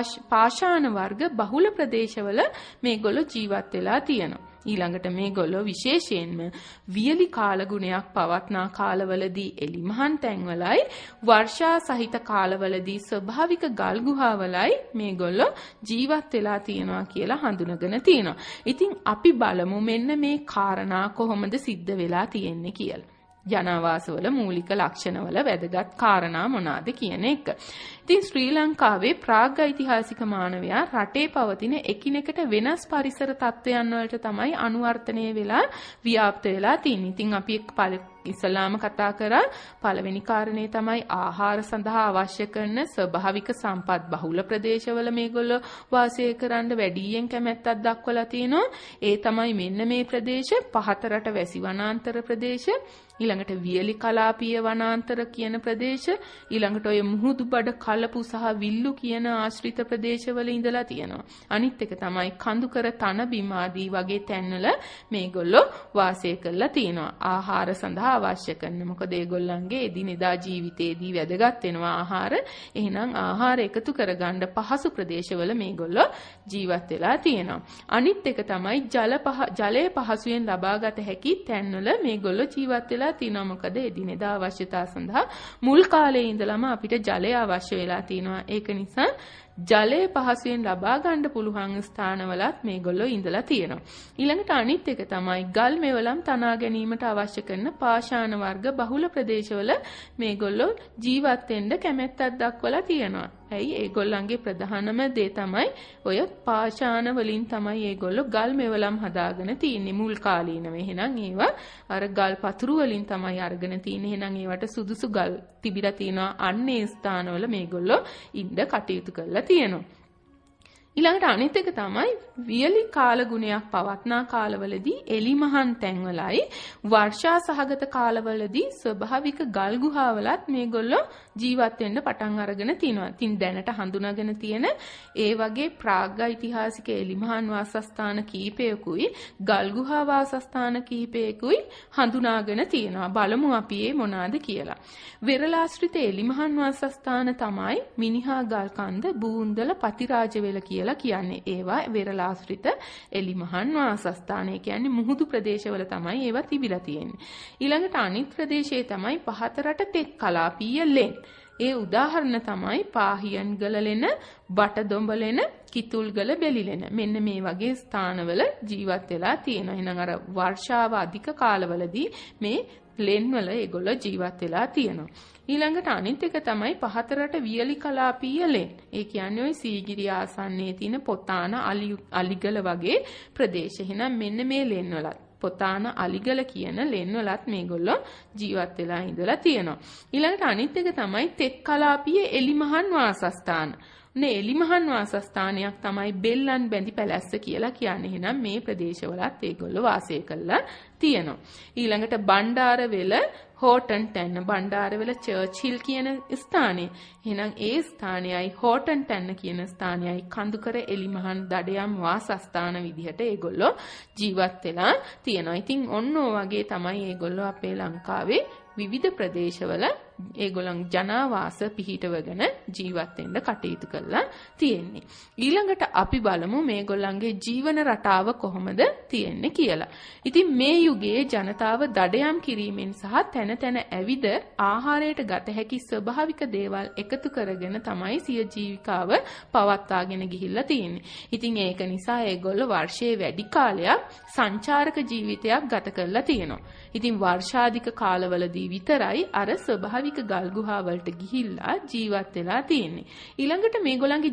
පාෂාණ වර්ග බහුල ප්‍රදේශවල මේගොල්ලෝ ජීවත් වෙලා තියෙනවා. ඊළඟට මේගොල්ලෝ විශේෂයෙන්ම වියලි කාලගුණයක් පවත්නා කාලවලදී එලිමහන් තැන්වලයි වර්ෂා සහිත කාලවලදී ස්වභාවික ගල් ගුහාවලයි මේගොල්ලෝ ජීවත් වෙලා තියෙනවා කියලා හඳුනගෙන තියෙනවා. ඉතින් අපි බලමු මෙන්න මේ කාරණා කොහොමද සිද්ධ වෙලා තියෙන්නේ කියලා. ජනාවාසවල මූලික ලක්ෂණවල වැදගත් කාරණා මොනවාද කියන එක. ඉතින් ශ්‍රී ලංකාවේ ප්‍රාග්ඓතිහාසික මානවයා රටේ පවතින එකිනෙකට වෙනස් පරිසර තත්ත්වයන් වලට තමයි අනුවර්තනය වෙලා ව්‍යාප්ත වෙලා තියෙන්නේ. ඉතින් අපි ඉස්සලාම කතා කරා පළවෙනි කාරණේ තමයි ආහාර සඳහා අවශ්‍ය කරන ස්වභාවික සම්පත් බහුල ප්‍රදේශවල මේගොල්ලෝ වාසය කරන්න වැඩියෙන් කැමැත්තක් දක්වලා තිනවා. ඒ තමයි මෙන්න මේ ප්‍රදේශ පහතරට වැසි වනාන්තර ප්‍රදේශ, ඊළඟට වියලි කලාපීය වනාන්තර කියන ප්‍රදේශ, ඊළඟට ඔය මුහුදු බඩ කලපු සහ විල්ලු කියන ආශ්‍රිත ප්‍රදේශවල ඉඳලා තියෙනවා. අනිත් එක තමයි කඳුකර තන බිම් ආදී වගේ තැන්වල මේගොල්ලෝ වාසය කරලා තියෙනවා. ආහාර සඳහා අවශ්‍ය කරන මොකද ඒගොල්ලන්ගේ එදිනෙදා ජීවිතේදී වැදගත් වෙනවා ආහාර. එහෙනම් ආහාර එකතු කරගන්න පහසු ප්‍රදේශවල මේගොල්ලෝ ජීවත් වෙලා තියෙනවා. අනිත් එක තමයි ජලය පහසුවෙන් ලබාගත හැකි තැන්වල මේගොල්ලෝ ජීවත් වෙලා තියෙනවා. මොකද එදිනෙදා අවශ්‍යතා සඳහා මුල් කාලේ ඉඳලම අපිට ජලය අවශ්‍ය වෙලා තියෙනවා. ඒක නිසා ජලය පහසුවෙන් ලබා ගන්න පුළුවන් ස්ථානවලත් මේගොල්ලෝ ඉඳලා තියෙනවා. ඊළඟට අනිත් එක තමයි ගල් මෙවලම් තනා ගැනීමට අවශ්‍ය කරන පාෂාණ වර්ග බහුල ප්‍රදේශවල මේගොල්ලෝ ජීවත් වෙන්න කැමැත්තක් දක්වලා තියෙනවා. ඇයි ඒගොල්ලන්ගේ ප්‍රධානම දේ තමයි ඔය පාෂාණ වලින් තමයි ඒගොල්ලෝ ගල් මෙවලම් හදාගෙන තියෙන්නේ මුල් කාලීනව. එහෙනම් ඒවා අර ගල් පතුරු වලින් තමයි අරගෙන තියෙන්නේ. එහෙනම් ඒවට සුදුසු ගල් තිබිලා තියෙනවා. අන්නේ ස්ථානවල මේගොල්ලෝ ඉන්න කටයුතු කරලා තියෙනවා. ඊළඟට අනිත් එක තමයි වියලි කාලගුණයක් පවත්නා කාලවලදී එලිමහන් තැන්වලයි වර්ෂා සහගත කාලවලදී ස්වභාවික ගල් ගුහාවලත් මේගොල්ලෝ ජීවත් වෙන්න පටන් අරගෙන තිනවා. ඉතින් දැනට හඳුනාගෙන තියෙන ඒ වගේ ප්‍රාග්ඓතිහාසික එලිමහන් වාසස්ථාන කීපයකුයි ගල් ගුහා වාසස්ථාන කීපයකුයි හඳුනාගෙන තියෙනවා. බලමු අපි ඒ මොනවාද කියලා. වෙරළාශ්‍රිත එලිමහන් වාසස්ථාන තමයි මිනිහා ගල් කන්ද, බූන්දල, පතිරාජවෙල කියලා කියන්නේ. ඒවා වෙරළාශ්‍රිත එලිමහන් වාසස්ථාන. ඒ කියන්නේ මුහුදු ප්‍රදේශවල තමයි ඒවා තිබිලා තියෙන්නේ. ඊළඟට අනිත් ප්‍රදේශයේ තමයි පහතරට තෙත් කලාපීය ලෙන්. ඒ උදාහරණ තමයි පාහියන්ගල ලෙන, බටදොඹලෙන, කිතුල්ගල බෙලිලෙන. මෙන්න මේ වගේ ස්ථානවල ජීවත් වෙලා තියෙනවා. එහෙනම් අර වර්ෂාව අධික කාලවලදී මේ ලෙන් වල ඒගොල්ලෝ ජීවත් වෙලා තියෙනවා. ඊළඟට අනිත් එක තමයි පහතරට වියලි කලාපීය ලෙන්. ඒ කියන්නේ ওই සීගිරිය ආසන්නයේ තියෙන පොතාන අලිගල වගේ ප්‍රදේශ. එහෙනම් මෙන්න මේ ලෙන් වලත් පොතාන අලිගල කියන ලෙන් වලත් මේගොල්ලෝ ජීවත් වෙලා ඉඳලා තියෙනවා. ඊළඟට අනිත් එක තමයි තෙත් කලාපීය එලිමහන් වාසස්ථාන. එලිමහන් වාසස්ථානයක් තමයි බෙල්ලන් බැඳි පැලැස්ස කියලා කියන්නේ. එහෙනම් මේ ප්‍රදේශවලත් ඒගොල්ලෝ වාසය කරලා තියෙනවා. ඊළඟට බණ්ඩාරවෙල හෝටන් තැන්න, බණ්ඩාරවෙල චර්චිල් කියන ස්ථානය. එහෙනම් ඒ ස්ථානයයි හෝටන් තැන්න කියන ස්ථානයයි කඳුකර එලිමහන් දඩයම් වාසස්ථාන විදිහට ඒගොල්ලෝ ජීවත් වෙලා තියෙනවා. ඉතින් ඔන්න ඔය වගේ තමයි ඒගොල්ලෝ අපේ ලංකාවේ විවිධ ප්‍රදේශවල ඒගොල්ලන් ජනාවාස පිහිටවගෙන ජීවත් වෙන්න කටයුතු කරලා තියෙන්නේ. ඊළඟට අපි බලමු මේගොල්ලන්ගේ ජීවන රටාව කොහොමද තියෙන්නේ කියලා. ඉතින් මේ යුගයේ ජනතාව දඩයම් කිරීමෙන් සහ තැන තැන ඇවිද ආහාරයට ගත හැකි ස්වභාවික දේවල් එකතු කරගෙන තමයි සිය ජීවිකාව පවත්වාගෙන ගිහිල්ලා තියෙන්නේ. ඉතින් ඒක නිසා ඒගොල්ලෝ වර්ෂයේ වැඩි කාලයක් සංචාරක ජීවිතයක් ගත කරලා තියෙනවා. ඉතින් වර්ෂාධික කාලවලදී විතරයි අර ස්වභාවික ගල් ගුහා වලට ගිහිල්ලා ජීවත් වෙලා තියෙන්නේ. ඊළඟට මේගොල්ලන්ගේ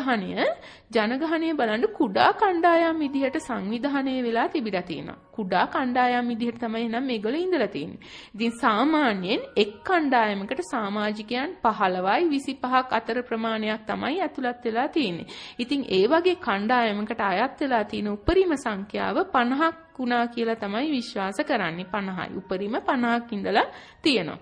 ජනගහණය බලන්න කුඩා කණ්ඩායම් විදිහට සංවිධානය වෙලා තිබිලා තියෙනවා. කුඩා කණ්ඩායම් විදිහට තමයි නම් මේගොල්ලෝ ඉඳලා තියෙන්නේ. ඉතින් සාමාන්‍යයෙන් එක් කණ්ඩායමකට සමාජිකයන් 15යි 25ක් අතර ප්‍රමාණයක් තමයි ඇතුළත් වෙලා තියෙන්නේ. ඉතින් ඒ වගේ කණ්ඩායමකට අයත් වෙලා තියෙන උපරිම සංඛ්‍යාව 50ක් වුණා කියලා තමයි විශ්වාස කරන්නේ. 50යි. උපරිම 50ක් ඉඳලා තියෙනවා.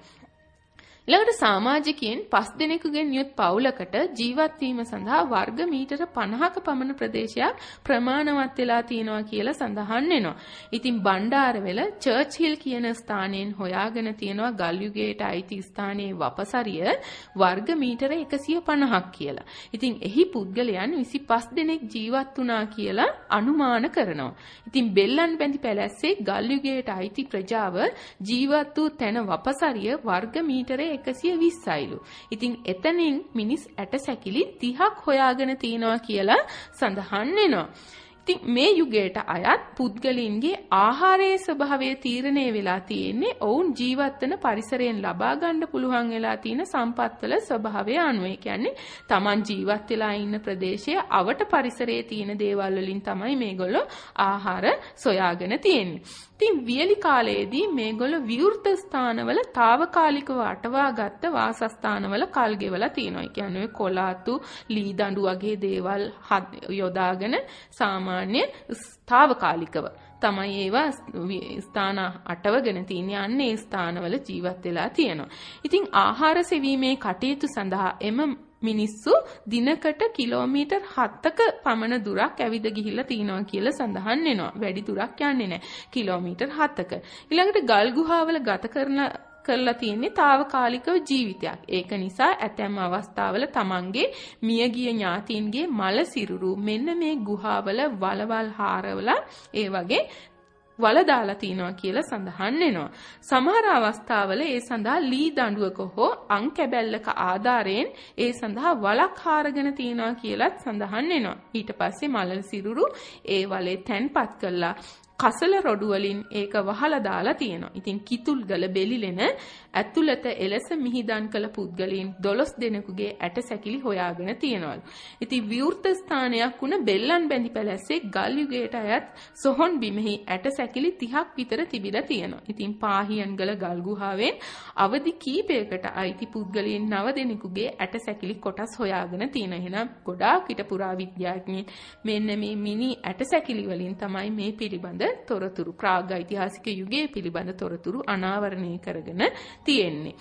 ඊළඟට සමාජිකයන් 5 දෙනෙකුගෙන් යුත් පවුලකට ජීවත් වීම සඳහා වර්ග මීටර 50ක පමණ ප්‍රදේශයක් ප්‍රමාණවත් වෙලා තියෙනවා කියලා සඳහන් වෙනවා. ඉතින් බණ්ඩාරවෙල චර්ච් හිල් කියන ස්ථානයෙන් හොයාගෙන තියෙනවා ගල් යුගයට අයිති ස්ථානයේ වපසරිය වර්ග මීටර 150ක් කියලා. ඉතින් එහි පුද්ගලයන් 25 දෙනෙක් ජීවත් වුණා කියලා අනුමාන කරනවා. ඉතින් බෙල්ලන් බැඳි පැලැස්සේ ගල් යුගයට අයිති ප්‍රජාව ජීවත් වූ තැන වපසරිය වර්ග මීටර 120යිලු. ඉතින් එතනින් මිනිස් ඇට සැකිලි 30ක් හොයාගෙන තියනවා කියලා සඳහන් වෙනවා. ඉතින් මේ යුගයට අයත් පුද්ගලින්ගේ ආහාරයේ ස්වභාවය තීරණය වෙලා තියෙන්නේ ඔවුන් ජීවත් වෙන පරිසරයෙන් ලබා ගන්න පුළුවන් වෙලා තියෙන සම්පත්වල ස්වභාවය අනුව. ඒ කියන්නේ Taman ජීවත් වෙලා ඉන්න ප්‍රදේශයේ අවට පරිසරයේ තියෙන දේවල් වලින් තමයි මේගොල්ලෝ ආහාර සොයාගෙන තියෙන්නේ. ඉතින් වියලි කාලයේදී මේගොල්ලෝ විවෘත ස්ථානවල తాවකාලිකව අටවාගත්ත වාසස්ථානවල කල් ගෙවලා තියෙනවා. ඒ කියන්නේ කොලාතු, ලී දඬු වගේ දේවල් යොදාගෙන සාමාන්‍ය తాවකාලිකව තමයි ඒවා ස්ථාන අටවගෙන තියෙන්නේ. අන්නේ ඒ ස්ථානවල ජීවත් වෙලා තියෙනවා. ඉතින් ආහාර සෙවීමේ කටයුතු සඳහා එම මිනිස්සු දිනකට කිලෝමීටර් 7ක පමණ දුරක් ඇවිද ගිහිල්ලා තිනවා කියලා සඳහන් වෙනවා. වැඩි දුරක් යන්නේ නැහැ. කිලෝමීටර් 7ක. ඊළඟට ගල් ගුහාවල ගත කරලා තියෙන්නේ తాවකාලිකව ජීවිතයක්. ඒක නිසා ඇතැම් අවස්ථාවල තමන්ගේ මියගිය ඥාතීන්ගේ මල සිරුරු මෙන්න මේ ගුහාවල වලවල් හාරවල ඒ වගේ වල දාලා තිනවා කියලා සඳහන් වෙනවා. සමහර අවස්ථාවල ඒ සඳහා ලී දඬුවක හෝ අං කැබැල්ලක ආධාරයෙන් ඒ සඳහා වලක් හාරගෙන තිනවා කියලාත් සඳහන් වෙනවා. ඊට පස්සේ මල සිරුරු ඒ වලේ තැන්පත් කළා කසල රොඩු වලින් ඒක වහලා දාලා තියෙනවා. ඉතින් කිතුල්ගල බෙලිලෙන ඇතුළත එලෙස මිහිදන් කළ පුද්ගලයන් 12 දෙනෙකුගේ ඇට සැකිලි හොයාගෙන තියෙනවලු. ඉතින් විවෘත ස්ථානයක් වුණ බෙල්ලන් බැඳි පැලැස්සේ ගල් යුගයට අයත් සොහොන් බිමෙහි ඇට සැකිලි 30ක් විතර තිබිලා තියෙනවා. ඉතින් පාහියන්ගල ගල් ගුහාවෙන් අවදි කීපයකට අයිති පුද්ගලයන් 9 දෙනෙකුගේ ඇට සැකිලි කොටස් හොයාගෙන තියෙනවා. එහෙනම් ගොඩාක් ඊට පුරාවිද්‍යාඥයන් මෙන්න මේ මිනි ඇට සැකිලි වලින් තමයි මේ පිළිබඳ තොරතුරු ප්‍රාග් ඓතිහාසික යුගයේ පිළිබඳ තොරතුරු අනාවරණය කරගෙන තියෙන්නේ.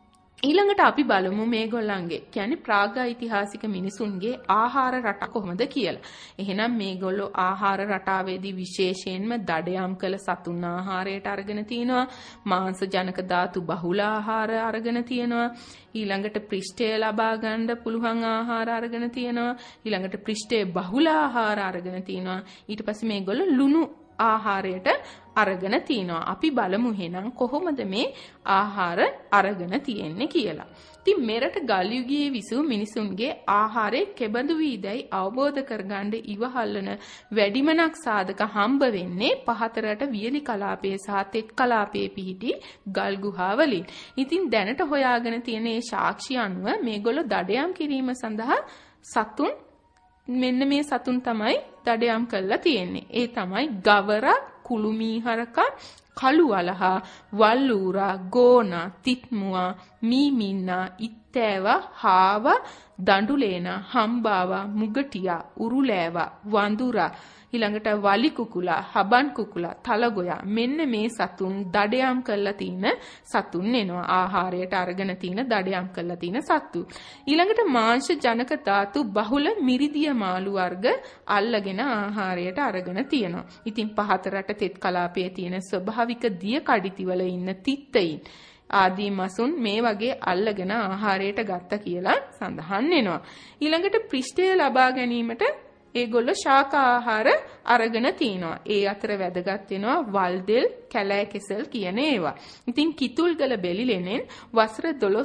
ඊළඟට අපි බලමු මේගොල්ලන්ගේ කියන්නේ ප්‍රාග් ඓතිහාසික මිනිසුන්ගේ ආහාර රට කොහොමද කියලා. එහෙනම් මේගොල්ලෝ ආහාර රටාවේදී විශේෂයෙන්ම දඩයම් කළ සතුන් ආහාරයට අරගෙන තිනවා, මාංශ ජනක ධාතු බහුල ආහාර අරගෙන තිනවා, ඊළඟට පෘෂ්ඨය ලබා ගන්න පුළුවන් ආහාර අරගෙන තිනවා, ඊළඟට පෘෂ්ඨයේ බහුල ආහාර අරගෙන තිනවා, ඊට පස්සේ මේගොල්ලෝ ලුණු ආහාරයට අරගෙන තිනවා. අපි බලමු එහෙනම් කොහොමද මේ ආහාර අරගෙන තියෙන්නේ කියලා. ඉතින් මෙරට ගල් යුගයේ විසූ මිනිසුන්ගේ ආහාරයේ කෙබඳු වීදයි අවබෝධ කරගන්න ඉවහල්වන වැඩිමනක් සාධක හම්බ වෙන්නේ පහතරට වියලි කලාපයේ සහ තෙත් කලාපයේ පිහිටි ගල් ගුහා වලින්. ඉතින් දැනට හොයාගෙන තියෙන මේ සාක්ෂි අනුව මේගොල්ලෝ දඩයම් කිරීම සඳහා සතුන් මෙන්න මේ සතුන් තමයි දඩයම් කරලා තියෙන්නේ. ඒ තමයි ගවරා, කුළුමීහරකා, කළුවලහා, වල්ලූරා, ගෝනා, තිත්මුවා, මීමින්නා, ඉත්තෑවා, හාවා, දඬුලේනා, හම්බාවා, මුගටියා, උරුලෑවා, වඳුරා, ඊළඟට වලි කුකුලා, හබන් කුකුලා, තලගොයා මෙන්න මේ සතුන් දඩයම් කරලා තියෙන සතුන් වෙනවා. ආහාරයට අරගෙන තියෙන දඩයම් කරලා තියෙන සතු. ඊළඟට මාංශ ජනක ධාතු බහුල මිරිදිය මාළු වර්ග අල්ලගෙන ආහාරයට අරගෙන තියෙනවා. ඉතින් පහතරට තෙත් කලාපයේ තියෙන ස්වභාවික දිය කඩਿතිවල ඉන්න තිත්තයින් ආදී මසුන් මේ වගේ අල්ලගෙන ආහාරයට ගත්ත කියලා සඳහන් වෙනවා. ඊළඟට පෘෂ්ඨය ලබා ගැනීමට ඒගොල්ලෝ ශාක ආහාර අරගෙන තිනවා. ඒ අතර වැදගත් වෙනවා වල්දෙල්, කැලෑ කෙසල් කියන ඒවා. ඉතින් කිතුල්ගල බෙලිලෙනෙන් වසර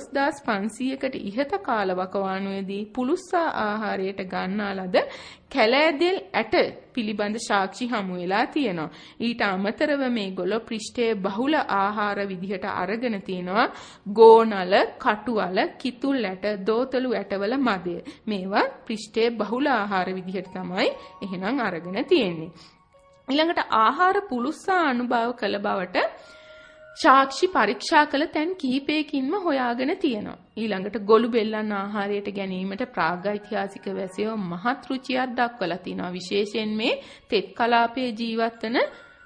12500කට ඉහත කාලවකවානුවේදී පුලුස්සා ආහාරයට ගන්නා ලද කැලෑදෙල් ඇට පිළිබඳ සාක්ෂි හමු වෙලා තියෙනවා. ඊට අමතරව මේගොල්ලෝ පෘෂ්ඨයේ බහුල ආහාර විදිහට අරගෙන තිනවා ගෝනල, කටුවල, කිතුල් ඇට, දෝතලු ඇටවල මදය. මේවා පෘෂ්ඨයේ බහුල ආහාර විදිහට තමයි එහෙනම් අරගෙන තියෙන්නේ. ඊළඟට ආහාර පුලුස්සා අනුභව කළ බවට සාක්ෂි පරීක්ෂා කළ තැන් කිහිපයකින්ම හොයාගෙන තියෙනවා. ඊළඟට ගොළු බෙල්ලන් ආහාරයට ගැනීමට ප්‍රාග්ඓතිහාසික වැසියෝ මහත් රුචියක් දක්වලා තිනවා. විශේෂයෙන් මේ තෙත් කලාපයේ ජීවත් වෙන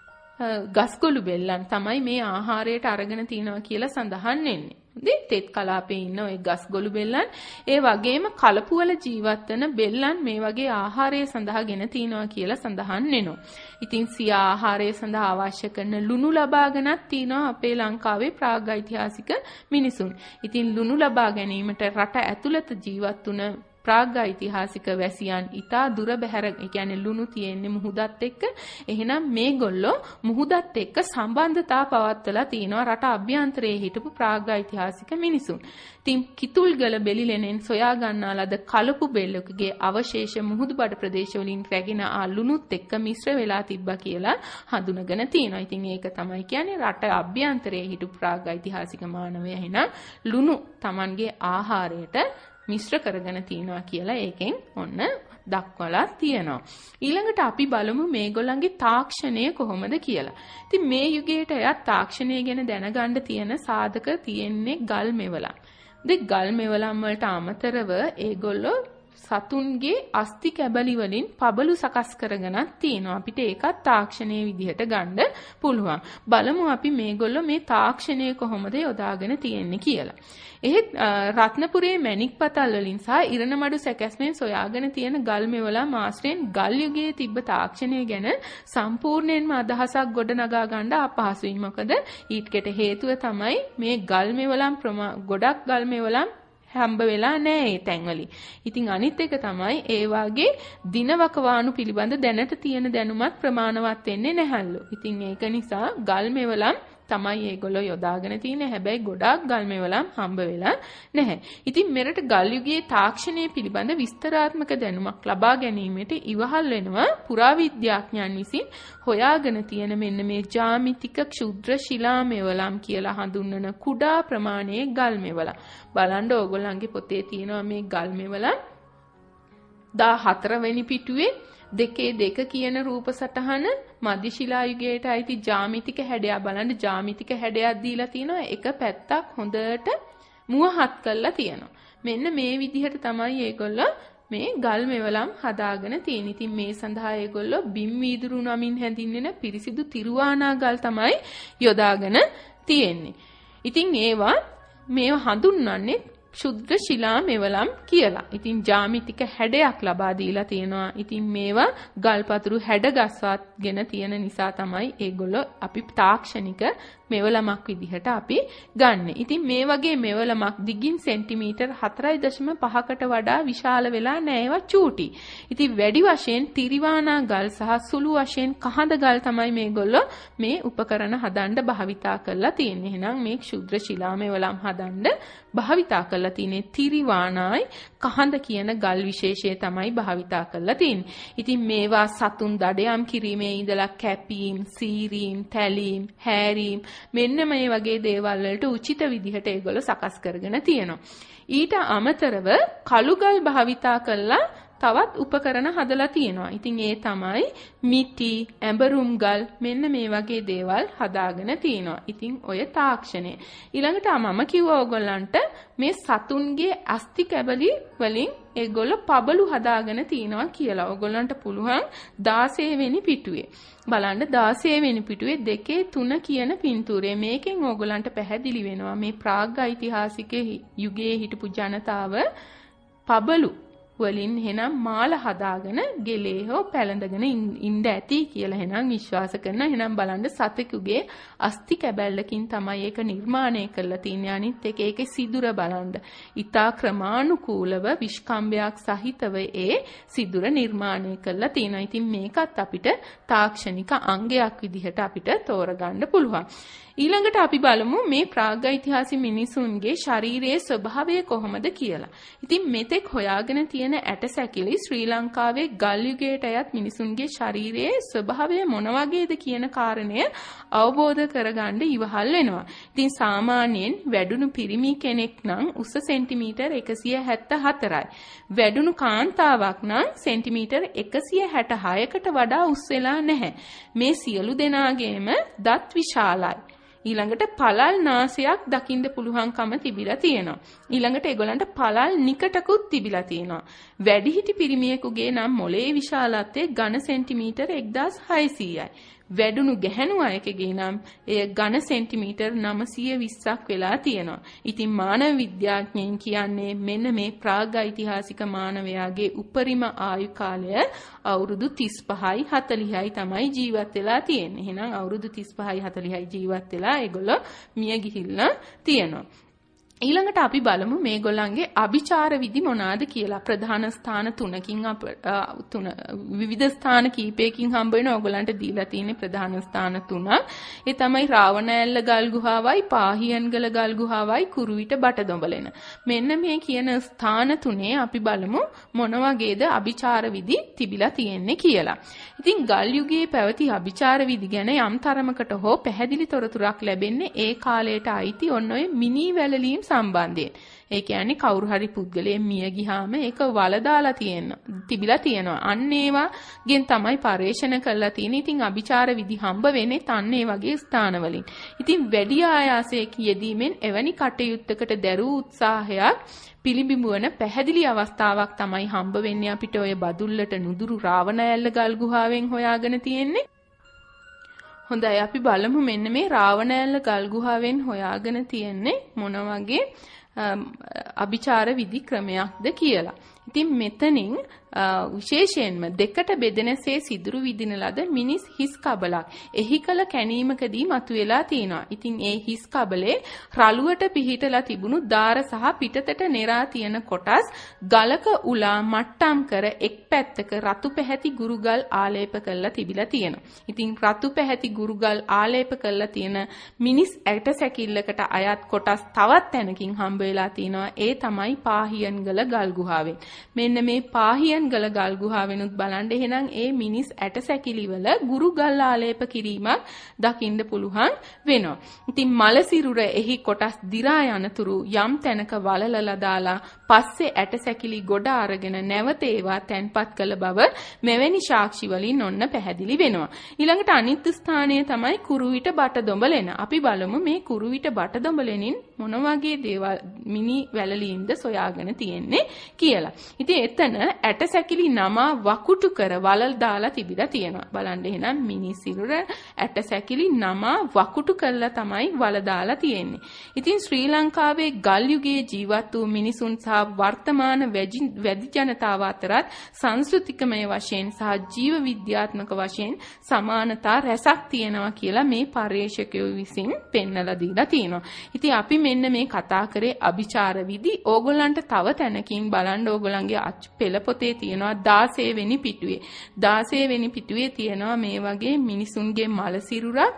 ගස්ගොළු බෙල්ලන් තමයි මේ ආහාරයට අරගෙන තිනවා කියලා සඳහන් වෙන්නේ. තෙත් කලාපයේ ඉන්න ওই ගස්ගොළු බෙල්ලන් ඒ වගේම කලපුවල ජීවත් වෙන බෙල්ලන් මේ වගේ ආහාරය සඳහා ගෙන තිනවා කියලා සඳහන් වෙනවා. ඉතින් සිය ආහාරය සඳහා අවශ්‍ය කරන ලුණු ලබාගෙනත් තිනවා අපේ ලංකාවේ ප්‍රාග්ඓතිහාසික මිනිසුන්. ඉතින් ලුණු ලබා ගැනීමට රට ඇතුළත ජීවත් වුණ ප්‍රාග්ඓතිහාසික වැසියන් ඊටා දුර බැහැර, ඒ කියන්නේ ලුණු තියෙන්නේ මුහුදත් එක්ක. එහෙනම් මේගොල්ලෝ මුහුදත් එක්ක සම්බන්ධතා පවත්වලා තිනවා රට අභ්‍යන්තරයේ හිටපු ප්‍රාග්ඓතිහාසික මිනිසුන්. ඉතින් කිතුල්ගල බෙලිලෙනෙන් සොයා ගන්නා ලද කලපු බෙල්ලකගේ අවශේෂ මුහුදු බඩ ප්‍රදේශවලින් රැගෙන ආ ලුණුත් එක්ක මිශ්‍ර වෙලා තිබ්බා කියලා හඳුනගෙන තිනවා. ඉතින් ඒක තමයි කියන්නේ රට අභ්‍යන්තරයේ හිටපු ප්‍රාග්ඓතිහාසික මානවය එහෙනම් ලුණු Tamanගේ ආහාරයට මිශ්‍ර කරගෙන තියනවා කියලා ඒකෙන් ඔන්න දක්වලා තියෙනවා. ඊළඟට අපි බලමු මේගොල්ලන්ගේ තාක්ෂණය කොහොමද කියලා. ඉතින් මේ යුගයට යත් තාක්ෂණය ගැන දැනගන්න තියෙන සාධක තියෙන්නේ ගල් මෙවලම්. ගල් මෙවලම් වලට අමතරව ඒගොල්ලෝ සතුන්ගේ අස්ති කැබලි වලින් පබළු සකස් කරගෙනත් තියෙනවා. අපිට ඒකත් තාක්ෂණයේ විදිහට ගන්න පුළුවන්. බලමු අපි මේගොල්ලෝ මේ තාක්ෂණය කොහොමද යොදාගෙන තියෙන්නේ කියලා. එහෙත් රත්නපුරයේ මැණික් පතල් වලින් සහ ඉරණමඩු සැකැස්මෙන් සොයාගෙන තියෙන ගල් මෙවලම් ආශ්‍රයෙන් ගල් යුගයේ තිබ්බ තාක්ෂණය ගැන සම්පූර්ණයෙන්ම අදහසක් ගොඩනගා ගන්න අපහසුයි. මොකද ඊටකට හේතුව තමයි මේ ගල් මෙවලම් ගොඩක් ගල් මෙවලම් හම්බ වෙලා නැහැ ඒ තැන්වලින්. ඉතින් අනිත් එක තමයි ඒ වාගේ දිනවකවානු පිළිබඳ දැනට තියෙන දැනුමත් ප්‍රමාණවත් වෙන්නේ නැහැලු. ඉතින් ඒක නිසා ගල් මෙවලම් තමයි ඒගොල්ලෝ යොදාගෙන තියෙන්නේ. හැබැයි ගොඩාක් ගල් මෙවලම් හම්බ වෙලා නැහැ. ඉතින් මෙරට ගල් යුගයේ තාක්ෂණය පිළිබඳ විස්තරාත්මක දැනුමක් ලබා ගැනීමට ඉවහල් වෙනවා පුරාවිද්‍යාඥයන් විසින් හොයාගෙන තියෙන මෙන්න මේ ජ්‍යාමිතික ක්ෂුද්‍ර ශිලා මෙවලම් කියලා හඳුන්වන කුඩා ප්‍රමාණයේ ගල් මෙවලම්. බලන්න ඕගොල්ලන්ගේ පොතේ තියෙනවා මේ ගල් මෙවලම් 14 වෙනි පිටුවේ 2 කියන රූප සටහන මධ්‍ය ශිලා යුගයට අයිති ජ්‍යාමිතික හැඩයක්. බලන්න ජ්‍යාමිතික හැඩයක් දීලා තිනවා. එක පැත්තක් හොඳට මුවහත් කරලා තියෙනවා. මෙන්න මේ විදිහට තමයි ඒගොල්ලෝ මේ ගල් මෙවලම් හදාගෙන තියෙන්නේ. ඉතින් මේ සඳහා ඒගොල්ලෝ බිම් වීදුරු නමින් හැඳින්වෙන පිරිසිදු තිරුවානා ගල් තමයි යොදාගෙන තියෙන්නේ. ඉතින් මේවා හඳුන්වන්නේ ශුද්ධ ශිලා මෙවලම් කියලා. ඉතින් ජ්‍යාමිතික හැඩයක් ලබා දීලා තියෙනවා. ඉතින් මේවා ගල්පතුරු හැඩ ගස්වාගෙන තියෙන නිසා තමයි ඒගොල්ලෝ අපි තාක්ෂණික මෙවලමක් විදිහට අපි ගන්න. ඉතින් මේ වගේ මෙවලමක් දිගින් සෙන්ටිමීටර් 4.5කට වඩා විශාල වෙලා නැහැ. ඒවා චූටි. ඉතින් වැඩි වශයෙන් තිරිවානා ගල් සහ සුළු වශයෙන් කහඳ ගල් තමයි මේගොල්ලෝ මේ උපකරණ හදන්න භාවිතා කරලා තියෙන්නේ. එහෙනම් මේ ක්ෂුද්‍ර ශිලා මෙවලම් හදන්න භාවිතා කරලා තියෙන්නේ තිරිවානායි කහඳ කියන ගල් විශේෂය තමයි භාවිතා කරලා තියෙන්නේ. ඉතින් මේවා සතුන් දඩයම් කිරීමේ ඉඳලා කැපීම්, සීරීම්, තැලීම්, හැරීම් මෙන්න මේ වගේ දේවල් වලට උචිත විදිහට ඒගොල්ලෝ සකස් කරගෙන තියෙනවා. ඊට අමතරව කළුගල් භාවිතා කරලා තවත් උපකරණ හදලා තියෙනවා. ඉතින් ඒ තමයි මිටි, ඇඹරුම් ගල් මෙන්න මේ වගේ දේවල් හදාගෙන තියෙනවා. ඉතින් ඔය තාක්ෂණය. ඊළඟට මම කිව්වා ඕගොල්ලන්ට මේ සතුන්ගේ අස්ති කැබලි වලින් ඒගොල්ලෝ පබළු හදාගෙන තිනවා කියලා. ඕගොල්ලන්ට පුළුවන් 16 වෙනි පිටුවේ. බලන්න 16 වෙනි පිටුවේ 2 3 කියන පින්තූරය. මේකෙන් ඕගොල්ලන්ට පැහැදිලි වෙනවා මේ ප්‍රාග්ඓතිහාසික යුගයේ හිටපු ජනතාව පබළු වලින් එහෙනම් මාල හදාගෙන ගෙලේ හෝ පැලඳගෙන ඉන්න ඇති කියලා එහෙනම් විශ්වාස කරන. එහෙනම් බලන්න සතෙකුගේ අස්ති කැබැල්ලකින් තමයි ඒක නිර්මාණය කරලා තියෙන්නේ. අනිත් එක ඒකේ සිදුර බලන්න. ඊතා ක්‍රමානුකූලව විස්කම්බයක් සහිතව ඒ සිදුර නිර්මාණය කරලා තියෙනවා. ඉතින් මේකත් අපිට තාක්ෂණික අංගයක් විදිහට අපිට තෝරගන්න පුළුවන්. ඊළඟට අපි බලමු මේ ප්‍රාග්යිතිහාසික මිනිසුන්ගේ ශරීරයේ ස්වභාවය කොහොමද කියලා. ඉතින් මෙතෙක් හොයාගෙන තියෙන ඇටසැකිලි ශ්‍රී ලංකාවේ ගල් යුගයට අයත් මිනිසුන්ගේ ශරීරයේ ස්වභාවය මොන වගේද කියන කාරණය අවබෝධ කරගන්න ඉවහල් වෙනවා. ඉතින් සාමාන්‍යයෙන් වැඩුණු පිරිමි කෙනෙක් නම් උස සෙන්ටිමීටර් 174යි. වැඩුණු කාන්තාවක් නම් සෙන්ටිමීටර් 166කට වඩා උස් වෙලා නැහැ. මේ සියලු දෙනාගේම දත් විශාලයි. ඊළඟට පළල් නාසයක් දකින්න පුළුවන්කම තිබිලා තියෙනවා. ඊළඟට ඒගොල්ලන්ට පළල් නිකටකුත් තිබිලා තියෙනවා. වැඩිහිටි පිරිමියෙකුගේ නම් මොළයේ විශාලත්වය ඝන සෙන්ටිමීටර් 1600යි. වැඩුණු ගැහැණු අයෙකුගේ නම් එය ඝන සෙන්ටිමීටර් 920ක් වෙලා තියෙනවා. ඉතින් මානව විද්‍යාඥයන් කියන්නේ මෙන්න මේ ප්‍රාග්යිතිහාසික මානවයාගේ උපරිම ආයු කාලය අවුරුදු 35යි 40යි තමයි ජීවත් වෙලා තියෙන්නේ. එහෙනම් අවුරුදු 35යි 40යි ජීවත් වෙලා ඒගොල්ලෝ මිය ගිහිල්ලා තියෙනවා. ඊළඟට අපි බලමු මේගොල්ලන්ගේ අභිචාර විදි මොනවාද කියලා. ප්‍රධාන ස්ථාන තුනකින් විවිධ ස්ථාන කීපයකින් හම්බ වෙන ඕගොල්ලන්ට දීලා තියෙන ප්‍රධාන ස්ථාන තුනක්. ඒ තමයි රාවණෑල්ල ගල් ගුහාවයි, පාහියන්ගල ගල් ගුහාවයි, කුරුවිට බටදොඹලෙන. මෙන්න මේ කියන ස්ථාන තුනේ අපි බලමු මොන වගේද අභිචාර විදි තිබිලා තියෙන්නේ කියලා. ඉතින් ගල් යුගයේ පැවති අභිචාර විදි ගැන යම් තරමකට හෝ පැහැදිලි තොරතුරක් ලැබෙන්නේ ඒ කාලයට අයිති ඔන්න ඔය මිනි වැලලීම් සම්බන්ධයෙන්. ඒ කියන්නේ කවුරු හරි පුද්ගලයෙක් මිය ගියාම ඒක වලදාලා තිබිලා තියෙනවා. අන්න ඒවාගෙන් තමයි පරිශන කරලා තියෙන්නේ. ඉතින් අභිචාර විදි හම්බ වෙන්නේ අන්න ඒ වගේ ස්ථානවලින්. ඉතින් වැඩි ආයාසයක යෙදීමෙන් එවැනි කටයුත්තකට දැරූ උත්සාහයක් පිළිබිඹුවන පැහැදිලි අවස්ථාවක් තමයි හම්බ වෙන්නේ අපිට ඔය බදුල්ලට නුදුරු රාවණෑල්ල ගල් ගුහාවෙන් හොයාගෙන තියෙන්නේ. හොඳයි අපි බලමු මෙන්න මේ රාවණෑල්ල ගල් ගුහාවෙන් හොයාගෙන තියෙන්නේ මොන වගේ අභිචාර විදි ක්‍රමයක්ද කියලා. ඉතින් මෙතනින් විශේෂයෙන්ම දෙකට බෙදෙනසේ සිදුරු විදින ලද මිනිස් හිස් කබලක් එහි කල කැණීමකදී මතුවලා තියෙනවා. ඉතින් ඒ හිස් කබලේ රළුවට පිහිටලා තිබුණු දාර සහ පිටතට නෙරා තියෙන කොටස් ගලක උලා මට්ටම් කර එක් පැත්තක රතු පැහැති ගුරුගල් ආලේප කරලා තිබිලා තියෙනවා. ඉතින් රතු පැහැති ගුරුගල් ආලේප කරලා තියෙන මිනිස් ඇට සැකිල්ලකට අයත් කොටස් තවත් තැනකින් හම්බ වෙලා තිනවා. ඒ තමයි පාහියන්ගල ගල් ගුහාවෙන්. මෙන්න මේ පාහියන්ගල ගල් ගුහාවෙනුත් බලන්න එහෙනම් ඒ මිනිස් ඇට සැකිලිවල ගුරු ගල් ආලේප කිරීමක් දකින්න පුළුවන් වෙනවා. ඉතින් මල සිරුර එහි කොටස් දිරා යනතුරු යම් තැනක වලලලා දාලා පස්සේ ඇට සැකිලි ගොඩ අරගෙන නැවත ඒවා තැන්පත් කළ බව මෙවැනි සාක්ෂි වලින් ඔන්න පැහැදිලි වෙනවා. ඊළඟට අනිත් ස්ථානය තමයි කුරුවිට බටදොඹලෙන. අපි බලමු මේ කුරුවිට බටදොඹලෙනින් මොන වගේ දේවල් මිනි වැලලීම්ද සොයාගෙන තියෙන්නේ කියලා. ඉතින් එතන ඇට සැකිලි නමා වකුටු කර වලල් දාලා තිබිලා තියෙනවා. බලන්න එහෙනම් මිනි සිරුර ඇට සැකිලි නමා වකුටු කරලා තමයි වල දාලා තියෙන්නේ. ඉතින් ශ්‍රී ලංකාවේ ගල් යුගයේ ජීවත් වූ මිනිසුන් සහ වර්තමාන වැඩි ජනතාව අතරත් සංස්කෘතිකමය වශයෙන් සහ ජීව විද්‍යාත්මක වශයෙන් සමානතා රැසක් තියෙනවා කියලා මේ පර්යේෂකයෝ විසින් පෙන්වලා දීලා තියෙනවා. ඉතින් අපි මෙන්න මේ කතා කරේ අභිචාර විදි. ඕගොල්ලන්ට තව තැනකින් බලන්න ඕගොල්ලන්ගේ පෙළ පොතේ තියෙනවා 16 වෙනි පිටුවේ. 16 වෙනි පිටුවේ තියෙනවා මේ වගේ මිනිසුන්ගේ මල සිරුරක්.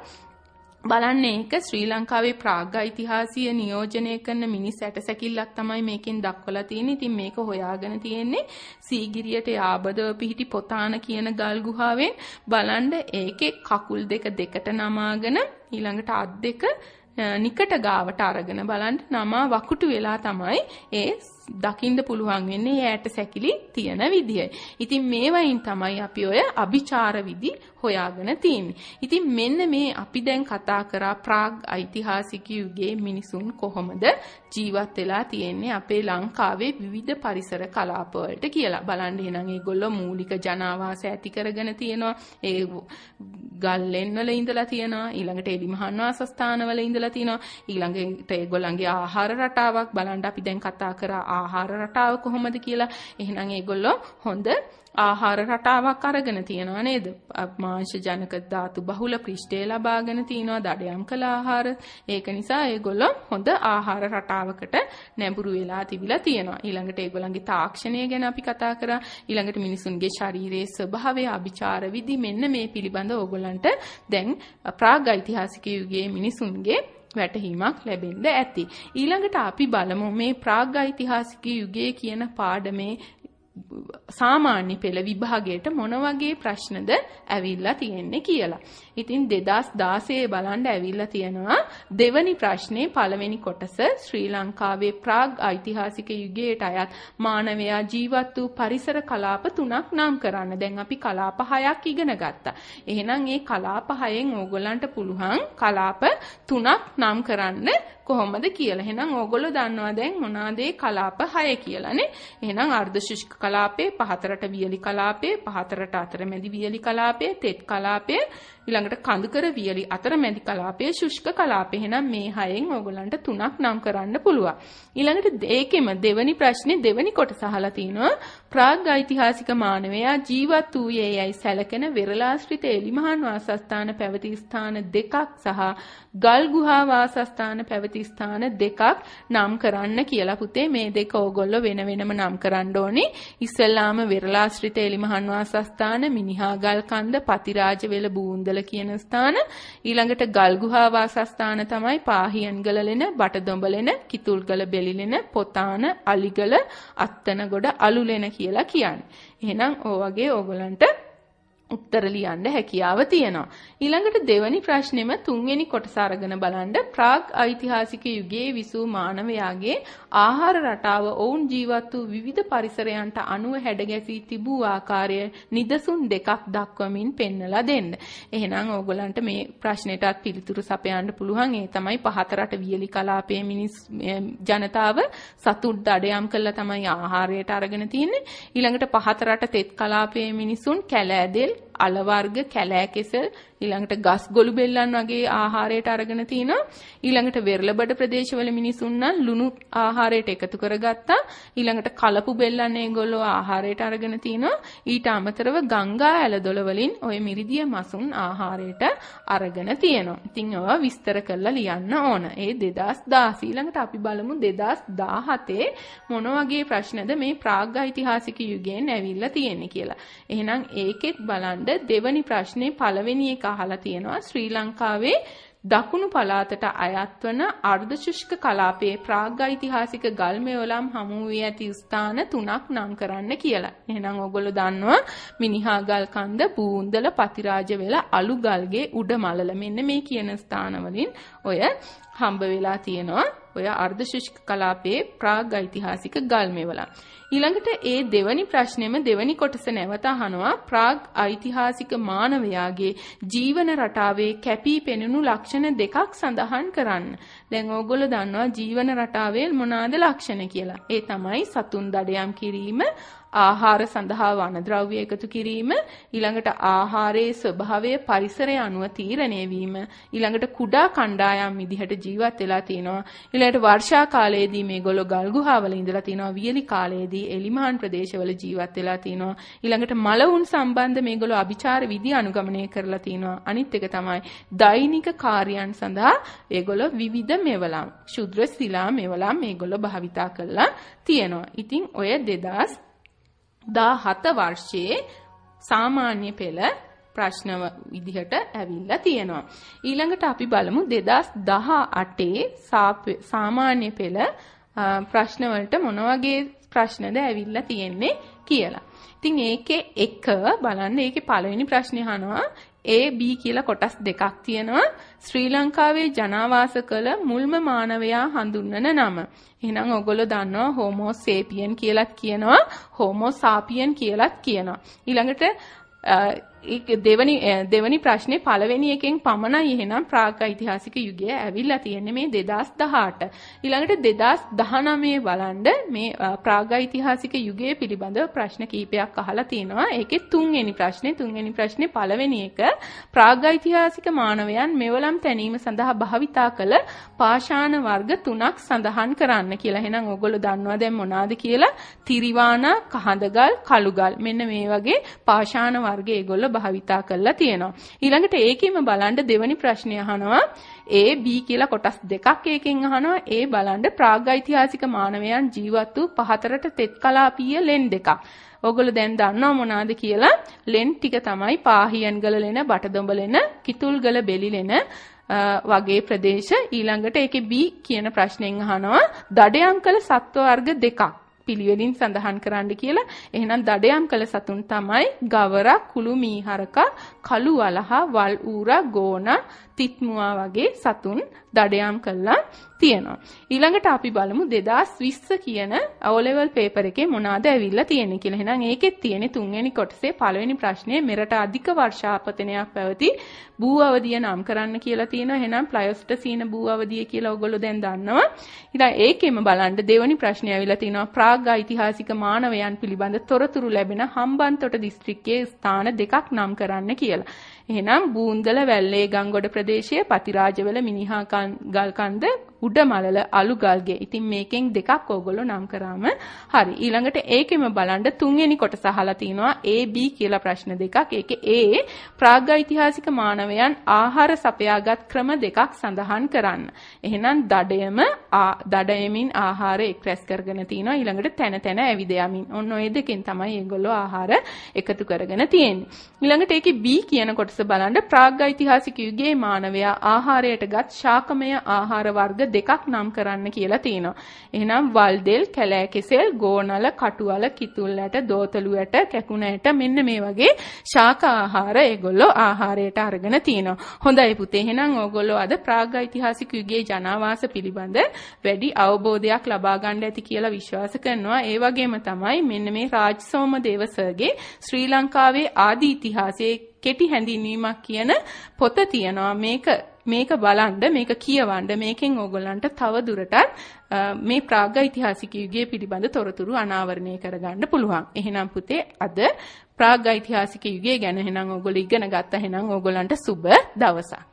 බලන්න ඒක ශ්‍රී ලංකාවේ ප්‍රාග්යිතිහාසීය නියෝජනය කරන මිනිස් ඇටසැකිල්ලක් තමයි මේකෙන් දක්වලා තියෙන්නේ. ඉතින් මේක හොයාගෙන තියෙන්නේ සීගිරියට යාබදව පිහිටි පොතාන කියන ගල් ගුහාවෙන්. බලන්න ඒකේ කකුල් දෙක දෙකට නමාගෙන ඊළඟට අත් දෙක නිකට ගාවට අරගෙන බලන්න නමා වකුටු වෙලා තමයි ඒ දකින්න පුළුවන් වෙන්නේ ඇට සැකිලි තියෙන විදිය. ඉතින් මේවයින් තමයි අපි ඔය අභිචාර විදි හොයාගෙන තියෙන්නේ. ඉතින් මෙන්න මේ අපි දැන් කතා කරා ප්‍රාග් ඓතිහාසික යුගයේ මිනිසුන් කොහොමද ජීවත් වෙලා තියෙන්නේ අපේ ලංකාවේ විවිධ පරිසර කලාප වලට කියලා. බලන්න එහෙනම් ඒගොල්ලෝ මූලික ජනාවාස ඇති කරගෙන තියෙනවා. ඒ ගල්ලෙන් වල ඉඳලා තියෙනවා. ඊළඟට එලිමහන් වාසස්ථාන වල ඉඳලා තියෙනවා. ඊළඟට ඒගොල්ලන්ගේ ආහාර රටාවක් බලන්න අපි දැන් කතා කරා ආහාර රටාව කොහොමද කියලා. එහෙනම් ඒගොල්ලෝ හොඳ ආහාර රටාවක් අරගෙන තියනවා නේද? මාංශ ජනක ධාතු බහුල පෘෂ්ඨය ලබාගෙන තියනවා දඩයම් කළ ආහාර. ඒක නිසා ඒගොල්ලෝ හොඳ ආහාර රටාවකට නැඹුරු වෙලා තිබිලා තියෙනවා. ඊළඟට ඒගොල්ලන්ගේ තාක්ෂණය ගැන අපි කතා කරා. ඊළඟට මිනිසුන්ගේ ශරීරයේ ස්වභාවය, අභිචාර විදි මෙන්න මේ පිළිබඳ ඕගොල්ලන්ට දැන් ප්‍රාග් ඓතිහාසික යුගයේ මිනිසුන්ගේ වැටහීමක් ලැබෙන්න ඇති. ඊළඟට අපි බලමු මේ ප්‍රාග් ඓතිහාසික යුගයේ කියන පාඩමේ සාමාන්‍ය පෙළ විභාගයට මොන වගේ ප්‍රශ්නද ඇවිල්ලා තියෙන්නේ කියලා. ඉතින් 2016 බලන්න ඇවිල්ලා තියෙනවා දෙවැනි ප්‍රශ්නේ පළවෙනි කොටස ශ්‍රී ලංකාවේ ප්‍රාග් ඓතිහාසික යුගයට අයත් මානවයා ජීවත් වූ පරිසර කලාප 3ක් නම් කරන්න. දැන් අපි කලාප 6ක් ඉගෙන ගත්තා. එහෙනම් මේ කලාප 6න් ඕගොල්ලන්ට පුළුවන් කලාප 3ක් නම් කරන්න කොහොමද කියලා. එහෙනම් ඕගොල්ලෝ දන්නවා දැන් මොනවාද කලාප 6 කියලානේ. එහෙනම් අර්ධ ශුෂ්ක කලාපේ, පහතරට වියලි කලාපේ, පහතරට අතරමැදි වියලි කලාපේ, තෙත් කලාපේ, ඊළඟට කඳුකර වියලි අතරමැදි කලාපේ, ශුෂ්ක කලාපේ. එහෙනම් මේ 6න් ඕගොල්ලන්ට 3ක් නම් කරන්න පුළුවන්. ඊළඟට ඒකෙම දෙවැනි ප්‍රශ්නේ දෙවැනි කොටස අහලා තිනවා ප්‍රාග් ඓතිහාසික මානවයා ජීවත් වූයේ යයි සැලකෙන වෙරළාශ්‍රිත එලිමහන් වාසස්ථාන පැවති ස්ථාන දෙකක් සහ ගල් ගුහා වාසස්ථාන පැවති ස්ථාන දෙකක් නම් කරන්න කියලා. පුතේ මේ දෙක ඕගොල්ලෝ වෙන වෙනම නම් කරන්න ඕනේ. ඉස්සෙල්ලාම වෙරළාශ්‍රිත එලිමහන් වාසස්ථාන මිනිහාගල් කන්ද පතිරාජවෙල බූන්දල කියන ස්ථාන. ඊළඟට ගල් ගුහා වාසස්ථාන තමයි පාහියන්ගලලෙන, බටදොඹලෙන, කිතුල්ගල බෙලිලෙන, පොතාන, අලිගල, අත්තනගොඩ, අලුලෙන කියලා කියන්නේ. එහෙනම් ඔය වගේ ඕගොල්ලන්ට උත්තර ලියන්න හැකියාව තියෙනවා. ඊළඟට දෙවැනි ප්‍රශ්නෙම තුන්වෙනි කොටස අරගෙන බලන්න ප්‍රාග් ඓතිහාසික යුගයේ විසූ මානවයාගේ ආහාර රටාව ඔවුන් ජීවත් වූ විවිධ පරිසරයන්ට අනුව හැඩගැසී තිබූ ආකාරය නිදසුන් දෙකක් දක්වමින් පෙන්වලා දෙන්න. එහෙනම් ඕගොල්ලන්ට මේ ප්‍රශ්නෙටත් පිළිතුරු සපයන්න පුළුවන්. ඒ තමයි පහතරට වියලි කලාපයේ ජනතාව සතුට් දඩයම් කළා තමයි ආහාරයට අරගෙන තින්නේ. ඊළඟට පහතරට තෙත් කලාපයේ මිනිසුන් කැලෑදෙල්, අල වර්ග, කැලෑ කෙසෙල්, ඊළඟට ගස් ගොළු බෙල්ලන් වගේ ආහාරයට අරගෙන තිනවා. ඊළඟට වෙරළබඩ ප්‍රදේශවල මිනිසුන් නම් ලුණු ආහාරයට එකතු කරගත්තා. ඊළඟට කලපු බෙල්ලන් ඒගොල්ලෝ ආහාරයට අරගෙන තිනවා. ඊට අමතරව ගංගා ඇලදොල වලින් ওই මිරිදිය මසුන් ආහාරයට අරගෙන තියෙනවා. ඉතින් ඔය විස්තර කරලා ලියන්න ඕන. ඒ 2016 ඊළඟට අපි බලමු 2017 මොන වගේ ප්‍රශ්නද මේ ප්‍රාග් ඓතිහාසික යුගයෙන් ඇවිල්ලා තියෙන්නේ කියලා. එහෙනම් ඒකෙත් බලන්න දෙවැනි ප්‍රශ්නේ පළවෙනි එක අහලා තියෙනවා ශ්‍රී ලංකාවේ දකුණු පළාතට අයත් වන අර්ධ ශුෂ්ක කලාපයේ ප්‍රාග් ඓතිහාසික ගල් මෙවලම් හමු වී ඇති ස්ථාන 3ක් නම් කරන්න කියලා. එහෙනම් ඕගොල්ලෝ දන්නවා මිනිහාගල් කන්ද, බූන්දල, පතිරාජවෙල, අලුගල්ගේ උඩ මලල මෙන්න මේ කියන ස්ථාන වලින් ඔය හම්බ වෙලා තියෙනවා. ඔය අර්ධ ශුෂ්ක කලාපයේ ප්‍රාග් ඓතිහාසික ගල් මෙවලම්. ඊළඟට ඒ දෙවැනි ප්‍රශ්නෙම දෙවැනි කොටස නැවත අහනවා ප්‍රාග් ඓතිහාසික මානවයාගේ ජීවන රටාවේ කැපී පෙනුණු ලක්ෂණ දෙකක් සඳහන් කරන්න. දැන් ඕගොල්ලෝ දන්නවා ජීවන රටාවේ මොනවාද ලක්ෂණ කියලා. ඒ තමයි සතුන් දඩයම් කිරීම, ආහාර සඳහා වනද්‍රව්‍ය එකතු කිරීම, ඊළඟට ආහාරයේ ස්වභාවය පරිසරය අනුව තීරණය වීම, ඊළඟට කුඩා කණ්ඩායම් විදිහට ජීවත් වෙලා තිනවා. ඊළඟට වර්ෂා කාලයේදී මේගොල්ලෝ ගල් ගුහාවල ඉඳලා තිනවා. වියලි කාලයේදී එලිමහන් ප්‍රදේශවල ජීවත් වෙලා තිනවා. ඊළඟට මලවුන් සම්බන්ධ මේගොල්ලෝ අභිචාර විදි අනුගමනය කරලා තිනවා. අනිත් එක තමයි දෛනික කාර්යයන් සඳහා ඒගොල්ලෝ විවිධ මෙවලම්, ශුද්‍ර ශිලා මෙවලම් මේගොල්ලෝ භාවිතා කරලා තියෙනවා. ඉතින් ඔය 2017 වර්ෂයේ සාමාන්‍ය පෙළ ප්‍රශ්න විදිහට ඇවිල්ලා තියෙනවා. ඊළඟට අපි බලමු 2018 සාමාන්‍ය පෙළ ප්‍රශ්න වලට මොන වගේ ප්‍රශ්නද ඇවිල්ලා තියෙන්නේ කියලා. ඉතින් ඒකේ එක බලන්න ඒකේ පළවෙනි ප්‍රශ්නේ අහනවා A B කියලා කොටස් දෙකක් තියෙනවා. ශ්‍රී ලංකාවේ ජනාවාස කළ මුල්ම මානවයා හඳුන්වන නම. එහෙනම් ඔයගොල්ලෝ දන්නවා හෝමෝ සේපියන් කියලාත් කියනවා, හෝමෝ සාපියන් කියලාත් කියනවා. ඊළඟට දෙවනි ප්‍රශ්නේ පළවෙනි එකෙන් පමණයි එහෙනම් ප්‍රාග්ඓතිහාසික යුගය ඇවිල්ලා තියෙන්නේ මේ 2018. ඊළඟට 2019 බලන්න මේ ප්‍රාග්ඓතිහාසික යුගය පිළිබඳව ප්‍රශ්න කිහිපයක් අහලා තිනවා. ඒකේ තුන්වෙනි ප්‍රශ්නේ පළවෙනි එක ප්‍රාග්ඓතිහාසික මානවයන් මෙවලම් තැනීම සඳහා භාවිතා කළ පාෂාණ වර්ග 3ක් සඳහන් කරන්න කියලා. එහෙනම් ඕගොල්ලෝ දන්නවා දැන් මොනවාද කියලා? තිරිවානා, කහඳගල්, කළුගල්. මෙන්න මේ වගේ පාෂාණ වර්ග ඒගොල්ලෝ භාවිතා කරලා තියෙනවා. ඊළඟට ඒකෙම බලන්න දෙවනි ප්‍රශ්නය අහනවා A B කියලා කොටස් දෙකක් ඒකෙන් අහනවා. A බලන්න ප්‍රාග්ඓතිහාසික මානවයන් ජීවත් වූ පහතරට තෙත් කලාපීය ලෙන් දෙකක්. ඔයගොල්ලෝ දැන් දන්නවා මොනවාද කියලා? ලෙන් ටික තමයි පාහියන්ගල ලෙන, බටදොඹ ලෙන, කිතුල්ගල බෙලි ලෙන වගේ ප්‍රදේශ. ඊළඟට ඒකේ B කියන ප්‍රශ්නෙන් අහනවා දඩයම් කළ සත්ව වර්ග දෙකක් පිළිවෙලින් සඳහන් කරන්න කියලා. එහෙනම් දඩයම් කළ සතුන් තමයි ගවරා, කුළු මීහරකා, කළු වලහා, වල් ඌරා, ගෝනා, තිත්මුවා වගේ සතුන් දඩයම් කළා තියෙනවා. ඊළඟට අපි බලමු 2020 කියන O level paper එකේ මොනවාද ඇවිල්ලා තියෙන්නේ කියලා. එහෙනම් ඒකෙත් තියෙන්නේ තුන්වෙනි කොටසේ පළවෙනි ප්‍රශ්නේ මෙරට අධික වර්ෂාපතනයක් පැවති භූ අවධිය නම් කරන්න කියලා තියෙනවා. එහෙනම් ප්ලයොස්ටසීන භූ අවධිය කියලා ඔයගොල්ලෝ දැන් දන්නවා. ඊළඟ ඒකෙම බලන්න දෙවෙනි ප්‍රශ්නේ ඇවිල්ලා තිනවා ප්‍රාග්ඓතිහාසික මානවයන් පිළිබඳ තොරතුරු ලැබෙන හම්බන්තොට දිස්ත්‍රික්කයේ ස්ථාන දෙකක් නම් කරන්න කියලා. එහෙනම් බූන්දල, වැල්ලේ ගංගොඩ ප්‍රදේශයේ, පතිරාජවල, මිනිහා ගල්කන්ද, උඩමලල, අලුගල්ගේ. ඉතින් මේකෙන් දෙකක් ඕගොල්ලෝ නම් කරාම හරි. ඊළඟට ඒකෙම බලන්න තුන්වෙනි කොටස අහලා තිනවා A B කියලා ප්‍රශ්න දෙකක්. ඒකේ A ප්‍රාග්ඓතිහාසික මානවයන් ආහාර සපයාගත් ක්‍රම දෙකක් සඳහන් කරන්න. එහෙනම් දඩයමින් ආහාර එක් රැස් කරගෙන තිනවා. ඊළඟට තැන ඇවිද යමින්. ඔන්න ඔය දෙකෙන් තමයි ඒගොල්ලෝ ආහාර එකතු කරගෙන තියෙන්නේ. ඊළඟට ඒකේ B කියන කොටස බලන්න ප්‍රාග්ඓතිහාසික යුගයේ මානවයා ආහාරයටගත් ශාකමය ආහාර වර්ග දෙකක් නම් කරන්න කියලා තියෙනවා. එහෙනම් වල්දෙල්, කැලෑ කෙසෙල්, ගෝනල, කටුවල, කිතුල් ඇට, දෝතලු ඇට, කැකුණ ඇට මෙන්න මේ වගේ ශාක ආහාර ඒගොල්ලෝ ආහාරයට අරගෙන තියෙනවා. හොඳයි පුතේ. එහෙනම් ඕගොල්ලෝ අද ප්‍රාග්ඓතිහාසික යුගයේ ජනාවාස පිළිබඳ වැඩි අවබෝධයක් ලබා ගන්න ඇති කියලා විශ්වාස කරනවා. ඒ වගේම තමයි මෙන්න මේ රාජ්සෝම දේවසර්ගේ ශ්‍රී ලංකාවේ ආදී ඉතිහාසයේ කෙටි හැඳින්වීමක් කියන පොත තියෙනවා. මේක බලන්න, මේක කියවන්න, මේකෙන් ඕගොල්ලන්ට තව දුරටත් මේ ප්‍රාග්ඓතිහාසික යුගයේ පිළිබඳ තොරතුරු අනාවරණය කරගන්න පුළුවන්. එහෙනම් පුතේ අද ප්‍රාග්ඓතිහාසික යුගය ගැන එහෙනම් ඕගොල්ලෝ ඉගෙන ගත්තා. එහෙනම් ඕගොල්ලන්ට සුබ දවසක්.